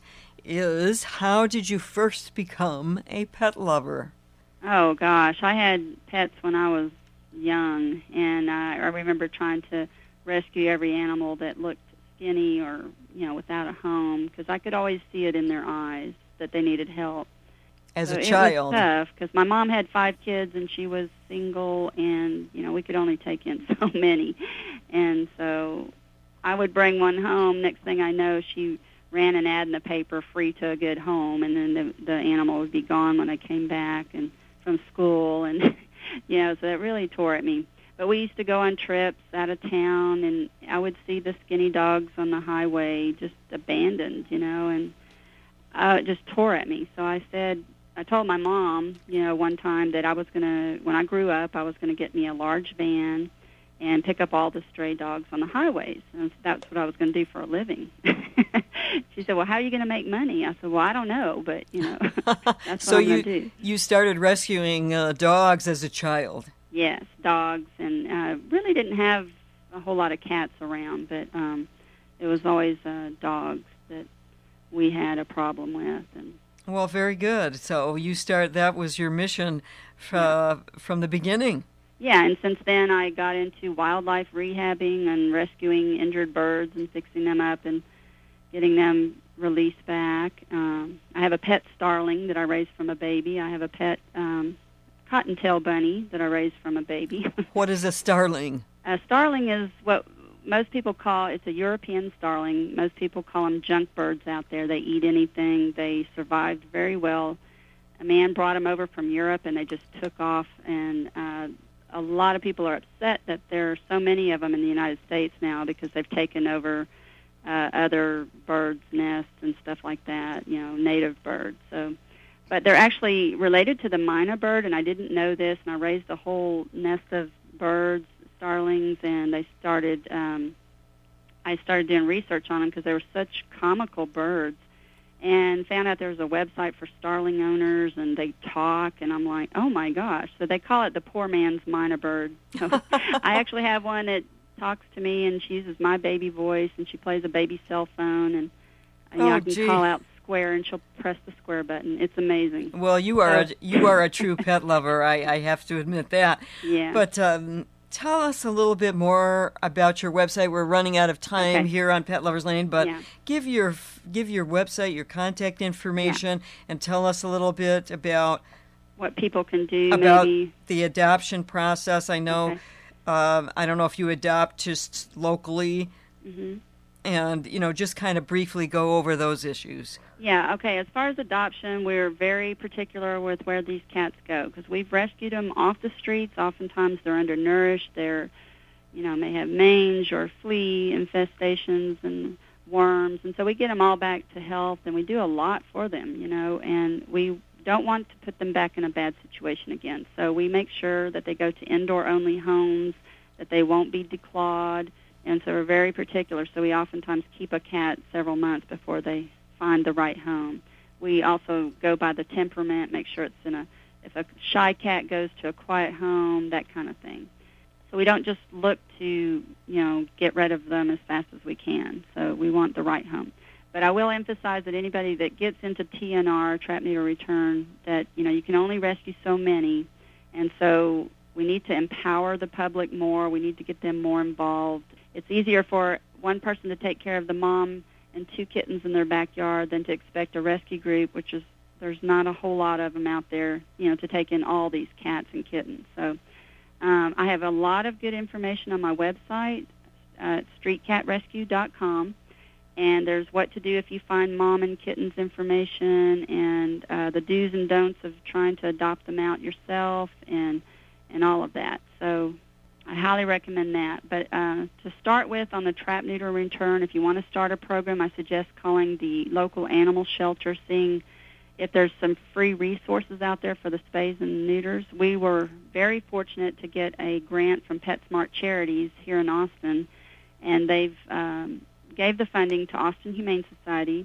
is, how did you first become a pet lover? Oh gosh, I had pets when I was young, and uh, I remember trying to rescue every animal that looked skinny or you know without a home, because I could always see it in their eyes that they needed help. As so a child. It was tough because my mom had five kids and she was single, and you know we could only take in so many, and so I would bring one home. Next thing I know, she ran an ad in the paper, free to a good home, and then the the animal would be gone when I came back and from school, and you know so it really tore at me. But we used to go on trips out of town, and I would see the skinny dogs on the highway just abandoned, you know, and uh, it just tore at me. So I said. I told my mom, you know, one time that I was going to, when I grew up, I was going to get me a large van and pick up all the stray dogs on the highways. And that's what I was going to do for a living. She said, well, how are you going to make money? I said, well, I don't know, but, you know, that's so what I'm you, going to do. you started rescuing uh, dogs as a child. Yes, dogs, and uh, really didn't have a whole lot of cats around, but um, it was always uh, dogs that we had a problem with. And Well, very good. So you start. That was your mission uh, from the beginning. Yeah, and since then I got into wildlife rehabbing and rescuing injured birds and fixing them up and getting them released back. Um, I have a pet starling that I raised from a baby. I have a pet um, cottontail bunny that I raised from a baby. What is a starling? A starling is what most people call, it's a European starling. Most people call them junk birds out there. They eat anything. They survived very well. A man brought them over from Europe, and they just took off. And uh, a lot of people are upset that there are so many of them in the United States now because they've taken over uh, other birds' nests and stuff like that, you know, native birds. So, but they're actually related to the myna bird, and I didn't know this, and I raised a whole nest of birds, starlings, and they started, um, I started doing research on them because they were such comical birds, and found out there was a website for starling owners, and they talk, and I'm like, oh my gosh. So they call it the poor man's myna bird. So I actually have one that talks to me, and she uses my baby voice, and she plays a baby cell phone, and uh, you Oh, know, I can gee. call out square, and she'll press the square button. It's amazing. Well, you are So- a, you are a true pet lover. I, I have to admit that. Yeah. But um, tell us a little bit more about your website. We're running out of time Okay. here on Pet Lovers Lane, but Yeah. give your give your website, your contact information, and tell us a little bit about What people can do, about maybe. the adoption process. I know. Okay. Um, I don't know if you adopt just locally, hmm and you know, just kind of briefly go over those issues. Yeah, okay. As far as adoption, we're very particular with where these cats go because we've rescued them off the streets. Oftentimes they're undernourished. They're, you know, may have mange or flea infestations and worms. And so we get them all back to health, and we do a lot for them, you know, and we don't want to put them back in a bad situation again. So we make sure that they go to indoor-only homes, that they won't be declawed, and so we're very particular. So we oftentimes keep a cat several months before they find the right home. We also go by the temperament, make sure it's in a, if a shy cat goes to a quiet home, that kind of thing. So we don't just look to, you know, get rid of them as fast as we can. So we want the right home. But I will emphasize that anybody that gets into T N R, trap, neuter, return, that, you know, you can only rescue so many. And so we need to empower the public more. We need to get them more involved. It's easier for one person to take care of the mom and two kittens in their backyard than to expect a rescue group, which is, there's not a whole lot of them out there, you know, to take in all these cats and kittens. So um, I have a lot of good information on my website, uh, street cat rescue dot com. And there's what to do if you find mom and kittens information, and uh, the do's and don'ts of trying to adopt them out yourself, and and all of that. So I highly recommend that. But uh, to start with, on the trap, neuter, return, if you want to start a program, I suggest calling the local animal shelter, seeing if there's some free resources out there for the spays and neuters. We were very fortunate to get a grant from PetSmart Charities here in Austin, and they've um, gave the funding to Austin Humane Society,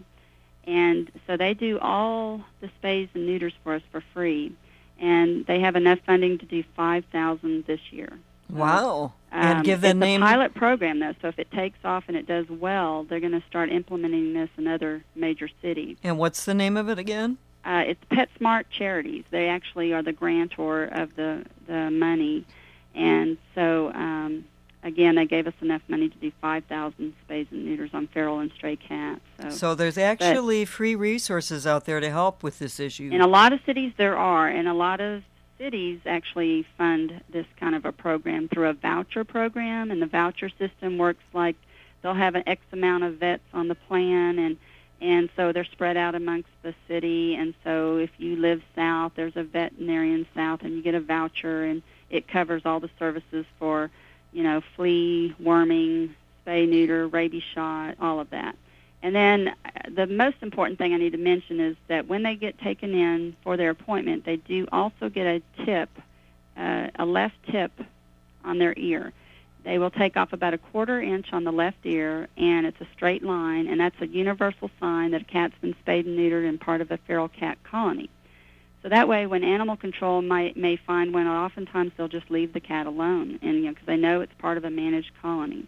and so they do all the spays and neuters for us for free, and they have enough funding to do five thousand this year. Wow. Um, And give the it's name. a pilot program, though, so if it takes off and it does well, they're going to start implementing this in other major cities. And what's the name of it again? Uh, it's PetSmart Charities. They actually are the grantor of the, the money, and so um, again, they gave us enough money to do five thousand spays and neuters on feral and stray cats. So, so there's actually free resources out there to help with this issue. In a lot of cities there are, and a lot of cities actually fund this kind of a program through a voucher program, and the voucher system works like they'll have an X amount of vets on the plan, and and so they're spread out amongst the city, and so if you live south, there's a veterinarian south, and you get a voucher, and it covers all the services for, you know, flea, worming, spay, neuter, rabies shot, all of that. And then the most important thing I need to mention is that when they get taken in for their appointment, they do also get a tip, uh, a left tip on their ear. They will take off about a quarter inch on the left ear, and it's a straight line, and that's a universal sign that a cat's been spayed and neutered and part of a feral cat colony. So that way, when animal control might may find one, oftentimes they'll just leave the cat alone, and you know, because they know it's part of a managed colony.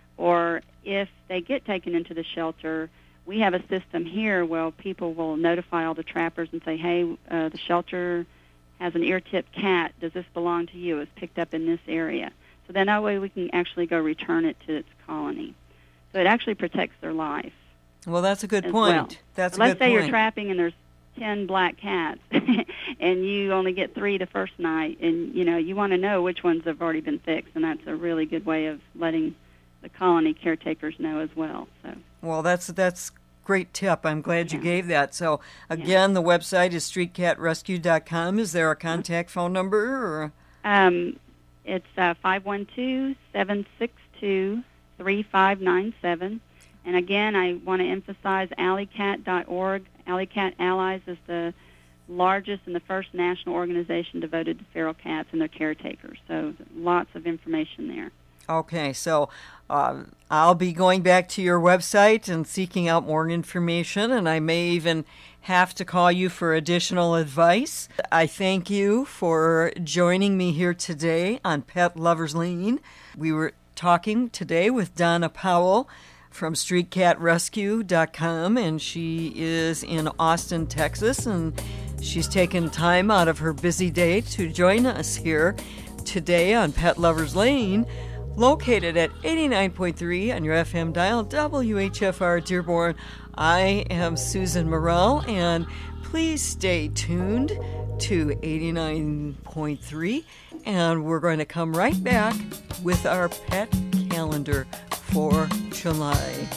Or if they get taken into the shelter, we have a system here where people will notify all the trappers and say, hey, uh, the shelter has an ear-tipped cat. Does this belong to you? It's picked up in this area. So then that way we can actually go return it to its colony. So it actually protects their life. Well, that's a good as point. Well. That's so a let's good say point. you're trapping and there's ten black cats, and you only get three the first night, and you know you want to know which ones have already been fixed, and that's a really good way of letting the colony caretakers know as well. So. Well, that's that's great tip. I'm glad you Yeah. gave that. So again, yeah. the website is street cat rescue dot com. Is there a contact phone number? Or? Um, it's uh, five one two, seven six two, three five nine seven. And again, I want to emphasize alley cat dot org. Alley Cat Allies is the largest and the first national organization devoted to feral cats and their caretakers. So lots of information there. Okay, so uh, I'll be going back to your website and seeking out more information, and I may even have to call you for additional advice. I thank you for joining me here today on Pet Lovers Lane. We were talking today with Donna Powell from street cat rescue dot com, and she is in Austin, Texas, and she's taken time out of her busy day to join us here today on Pet Lovers Lane, located at eighty-nine point three on your F M dial, W H F R Dearborn. I am Susan Morrell, and please stay tuned to eighty-nine point three, and we're going to come right back with our pet calendar for July.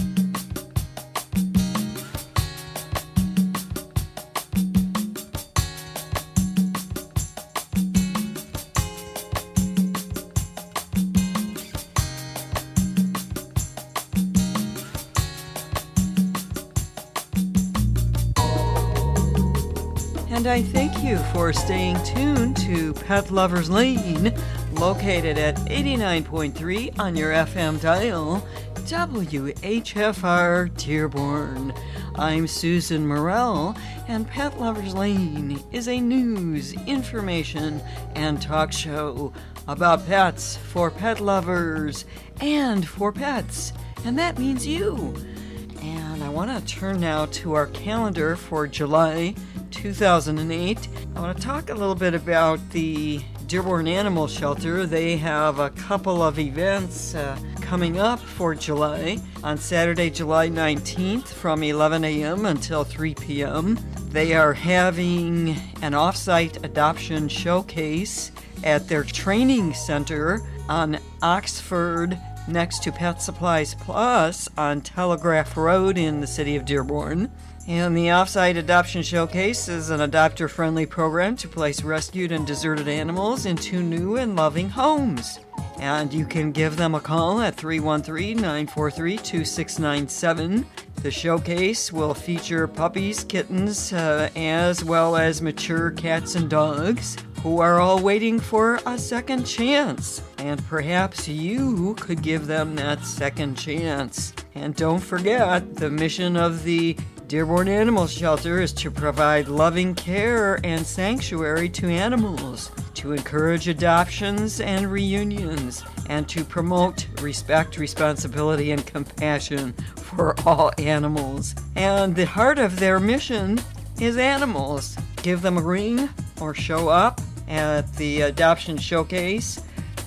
And I thank you for staying tuned to Pet Lovers Lane, located at eighty-nine point three on your F M dial, W H F R Dearborn. I'm Susan Morrell, and Pet Lovers Lane is a news, information, and talk show about pets for pet lovers and for pets, and that means you. And I want to turn now to our calendar for July two thousand eight. I want to talk a little bit about the Dearborn Animal Shelter. They have a couple of events uh, coming up for July. On Saturday, July nineteenth from eleven a.m. until three p.m. They are having an off-site adoption showcase at their training center on Oxford, next to Pet Supplies Plus on Telegraph Road in the city of Dearborn. And the Offsite Adoption Showcase is an adopter-friendly program to place rescued and deserted animals into new and loving homes. And you can give them a call at three one three, nine four three, two six nine seven. The showcase will feature puppies, kittens, uh, as well as mature cats and dogs who are all waiting for a second chance. And perhaps you could give them that second chance. And don't forget, the mission of the Dearborn Animal Shelter is to provide loving care and sanctuary to animals, to encourage adoptions and reunions, and to promote respect, responsibility, and compassion for all animals. And the heart of their mission is animals. Give them a ring or show up at the adoption showcase.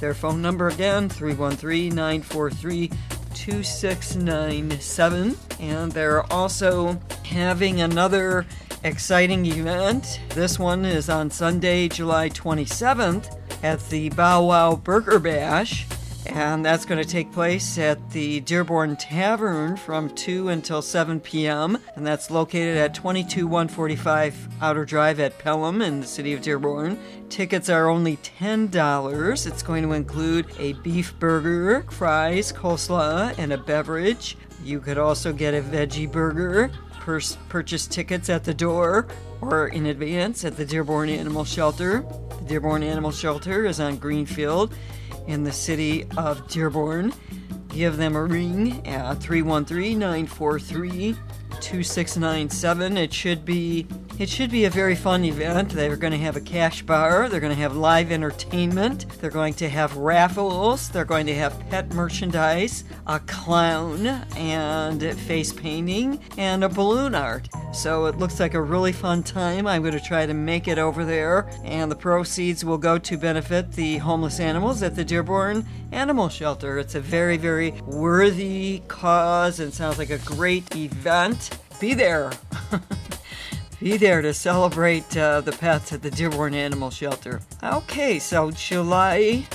Their phone number again, three one three, nine four three, two six nine seven. And they're also having another exciting event. This one is on Sunday, July twenty-seventh at the Bow Wow Burger Bash. And that's going to take place at the Dearborn Tavern from two until seven p.m. And that's located at twenty-two one forty-five Outer Drive at Pelham in the city of Dearborn. Tickets are only ten dollars. It's going to include a beef burger, fries, coleslaw, and a beverage. You could also get a veggie burger. Pur- purchase tickets at the door or in advance at the Dearborn Animal Shelter. The Dearborn Animal Shelter is on Greenfield in the city of Dearborn. Give them a ring at three one three, nine four three, two six nine seven. It should be it should be a very fun event. They're going to have a cash bar. They're going to have live entertainment. They're going to have raffles. They're going to have pet merchandise, a clown, and face painting, and a balloon art. So it looks like a really fun time. I'm going to try to make it over there, and the proceeds will go to benefit the homeless animals at the Dearborn Animal Shelter. It's a very, very worthy cause and sounds like a great event. Be there. Be there to celebrate uh, the pets at the Dearborn Animal Shelter. Okay, so July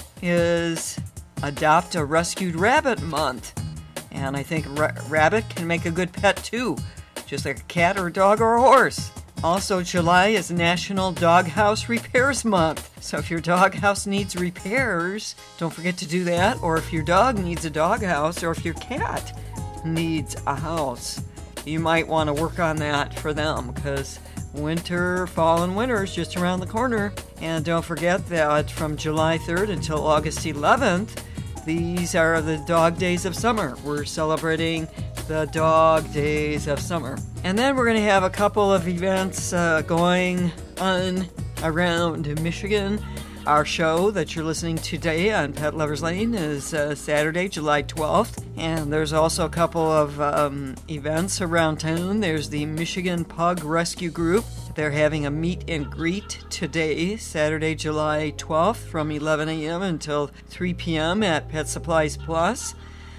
is Adopt a Rescued Rabbit Month. And I think ra- rabbit can make a good pet too, just like a cat or a dog or a horse. Also, July is National Doghouse Repairs Month. So if your doghouse needs repairs, don't forget to do that. Or if your dog needs a doghouse, or if your cat needs a house, you might want to work on that for them, because winter, fall, and winter is just around the corner. And don't forget that from July third until August eleventh, these are the dog days of summer. We're celebrating the dog days of summer. And then we're going to have a couple of events uh, going on around Michigan. Our show that you're listening to today on Pet Lovers Lane is uh, Saturday, July twelfth. And there's also a couple of um, events around town. There's the Michigan Pug Rescue Group. They're having a meet and greet today, Saturday, July twelfth, from eleven a.m. until three p.m. at Pet Supplies Plus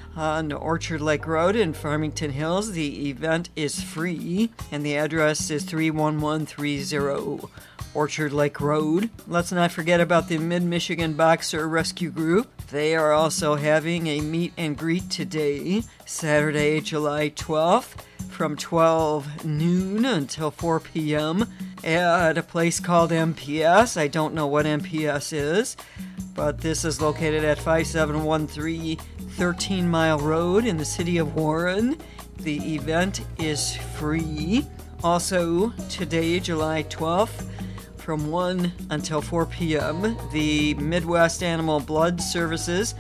on Orchard Lake Road in Farmington Hills. The event is free, and the address is three one one three zero Orchard Lake Road. Let's not forget about the Mid-Michigan Boxer Rescue Group. They are also having a meet and greet today, Saturday, July twelfth, from twelve noon until four p.m. at a place called M P S. I don't know what M P S is, but this is located at five seven one three thirteen Mile Road in the city of Warren. The event is free. Also, today, July twelfth, from one until four p.m., the Midwest Animal Blood Services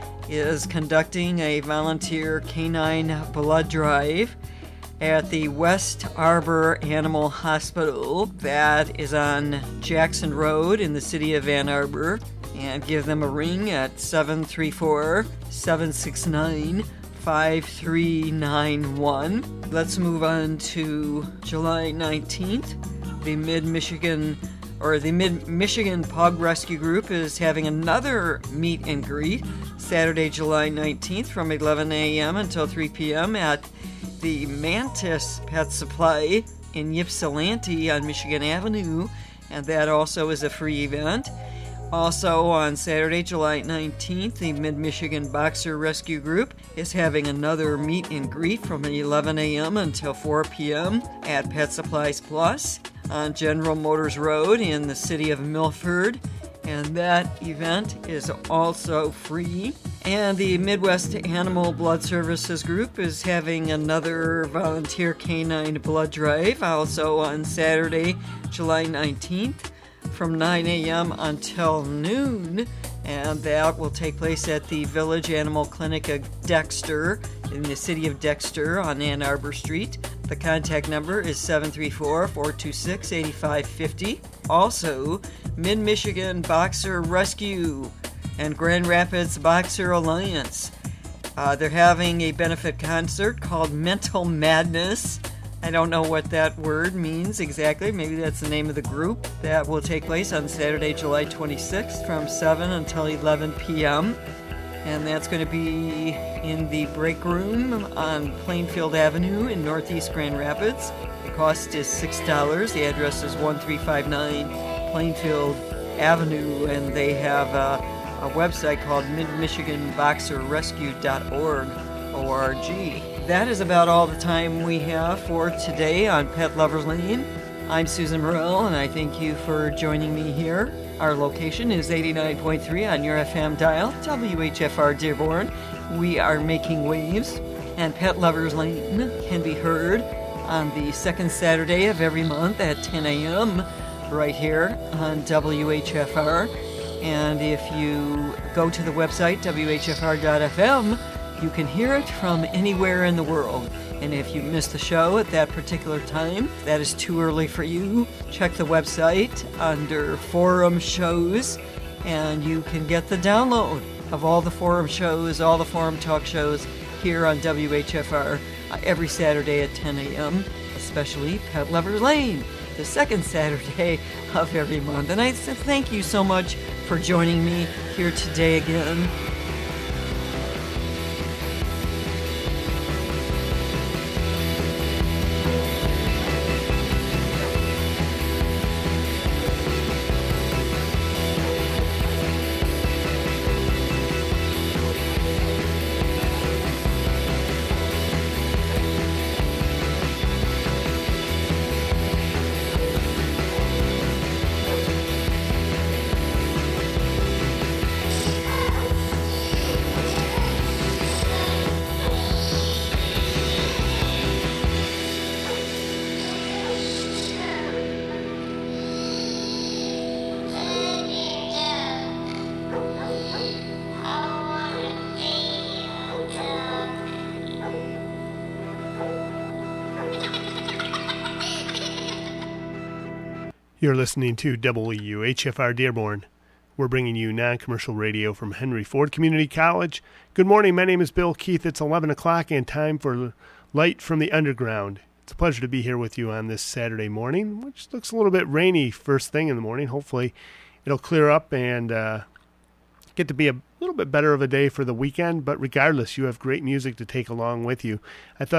is conducting a volunteer canine blood drive at the West Arbor Animal Hospital. That is on Jackson Road in the city of Ann Arbor. And give them a ring at seven three four, seven six nine, five three nine one. Let's move on to July nineteenth. The Mid-Michigan or the Mid-Michigan Pug Rescue Group is having another meet and greet Saturday, July nineteenth from eleven a.m. until three p.m. at the Mantis Pet Supply in Ypsilanti on Michigan Avenue, and that also is a free event. Also on Saturday, July nineteenth, the Mid-Michigan Boxer Rescue Group is having another meet and greet from eleven a.m. until four p.m. at Pet Supplies Plus on General Motors Road in the city of Milford, and that event is also free. And the Midwest Animal Blood Services Group is having another volunteer canine blood drive also on Saturday, July nineteenth from nine a.m. until noon, and that will take place at the Village Animal Clinic of Dexter in the city of Dexter on Ann Arbor Street. The contact number is seven three four, four two six, eight five five zero. Also, Mid-Michigan Boxer Rescue and Grand Rapids Boxer Alliance. Uh, they're having a benefit concert called Mental Madness I don't know what that word means exactly. Maybe that's the name of the group. That will take place on Saturday, July twenty-sixth from seven until eleven p.m. And that's going to be in the break room on Plainfield Avenue in Northeast Grand Rapids. The cost is six dollars. The address is one three five nine Plainfield Avenue, and they have a, a website called mid michigan boxer rescue dot org, O R G. That is about all the time we have for today on Pet Lovers Lane. I'm Susan Morrell, and I thank you for joining me here. Our location is eighty-nine point three on your F M dial, W H F R Dearborn. We are making waves, and Pet Lovers Lane can be heard on the second Saturday of every month at ten a.m. right here on W H F R. And if you go to the website, W H F R dot F M, you can hear it from anywhere in the world. And if you miss the show at that particular time, that is too early for you, check the website under Forum Shows, and you can get the download of all the Forum shows, all the Forum Talk shows here on W H F R uh, every Saturday at ten a.m., especially Pet Lovers Lane, the second Saturday of every month. And I said thank you so much for joining me here today again. You're listening to W H F R Dearborn. We're bringing you non-commercial radio from Henry Ford Community College. Good morning. My name is Bill Keith. It's eleven o'clock and time for Light from the Underground. It's a pleasure to be here with you on this Saturday morning, which looks a little bit rainy first thing in the morning. Hopefully it'll clear up and uh, get to be a little bit better of a day for the weekend. But regardless, you have great music to take along with you. I thought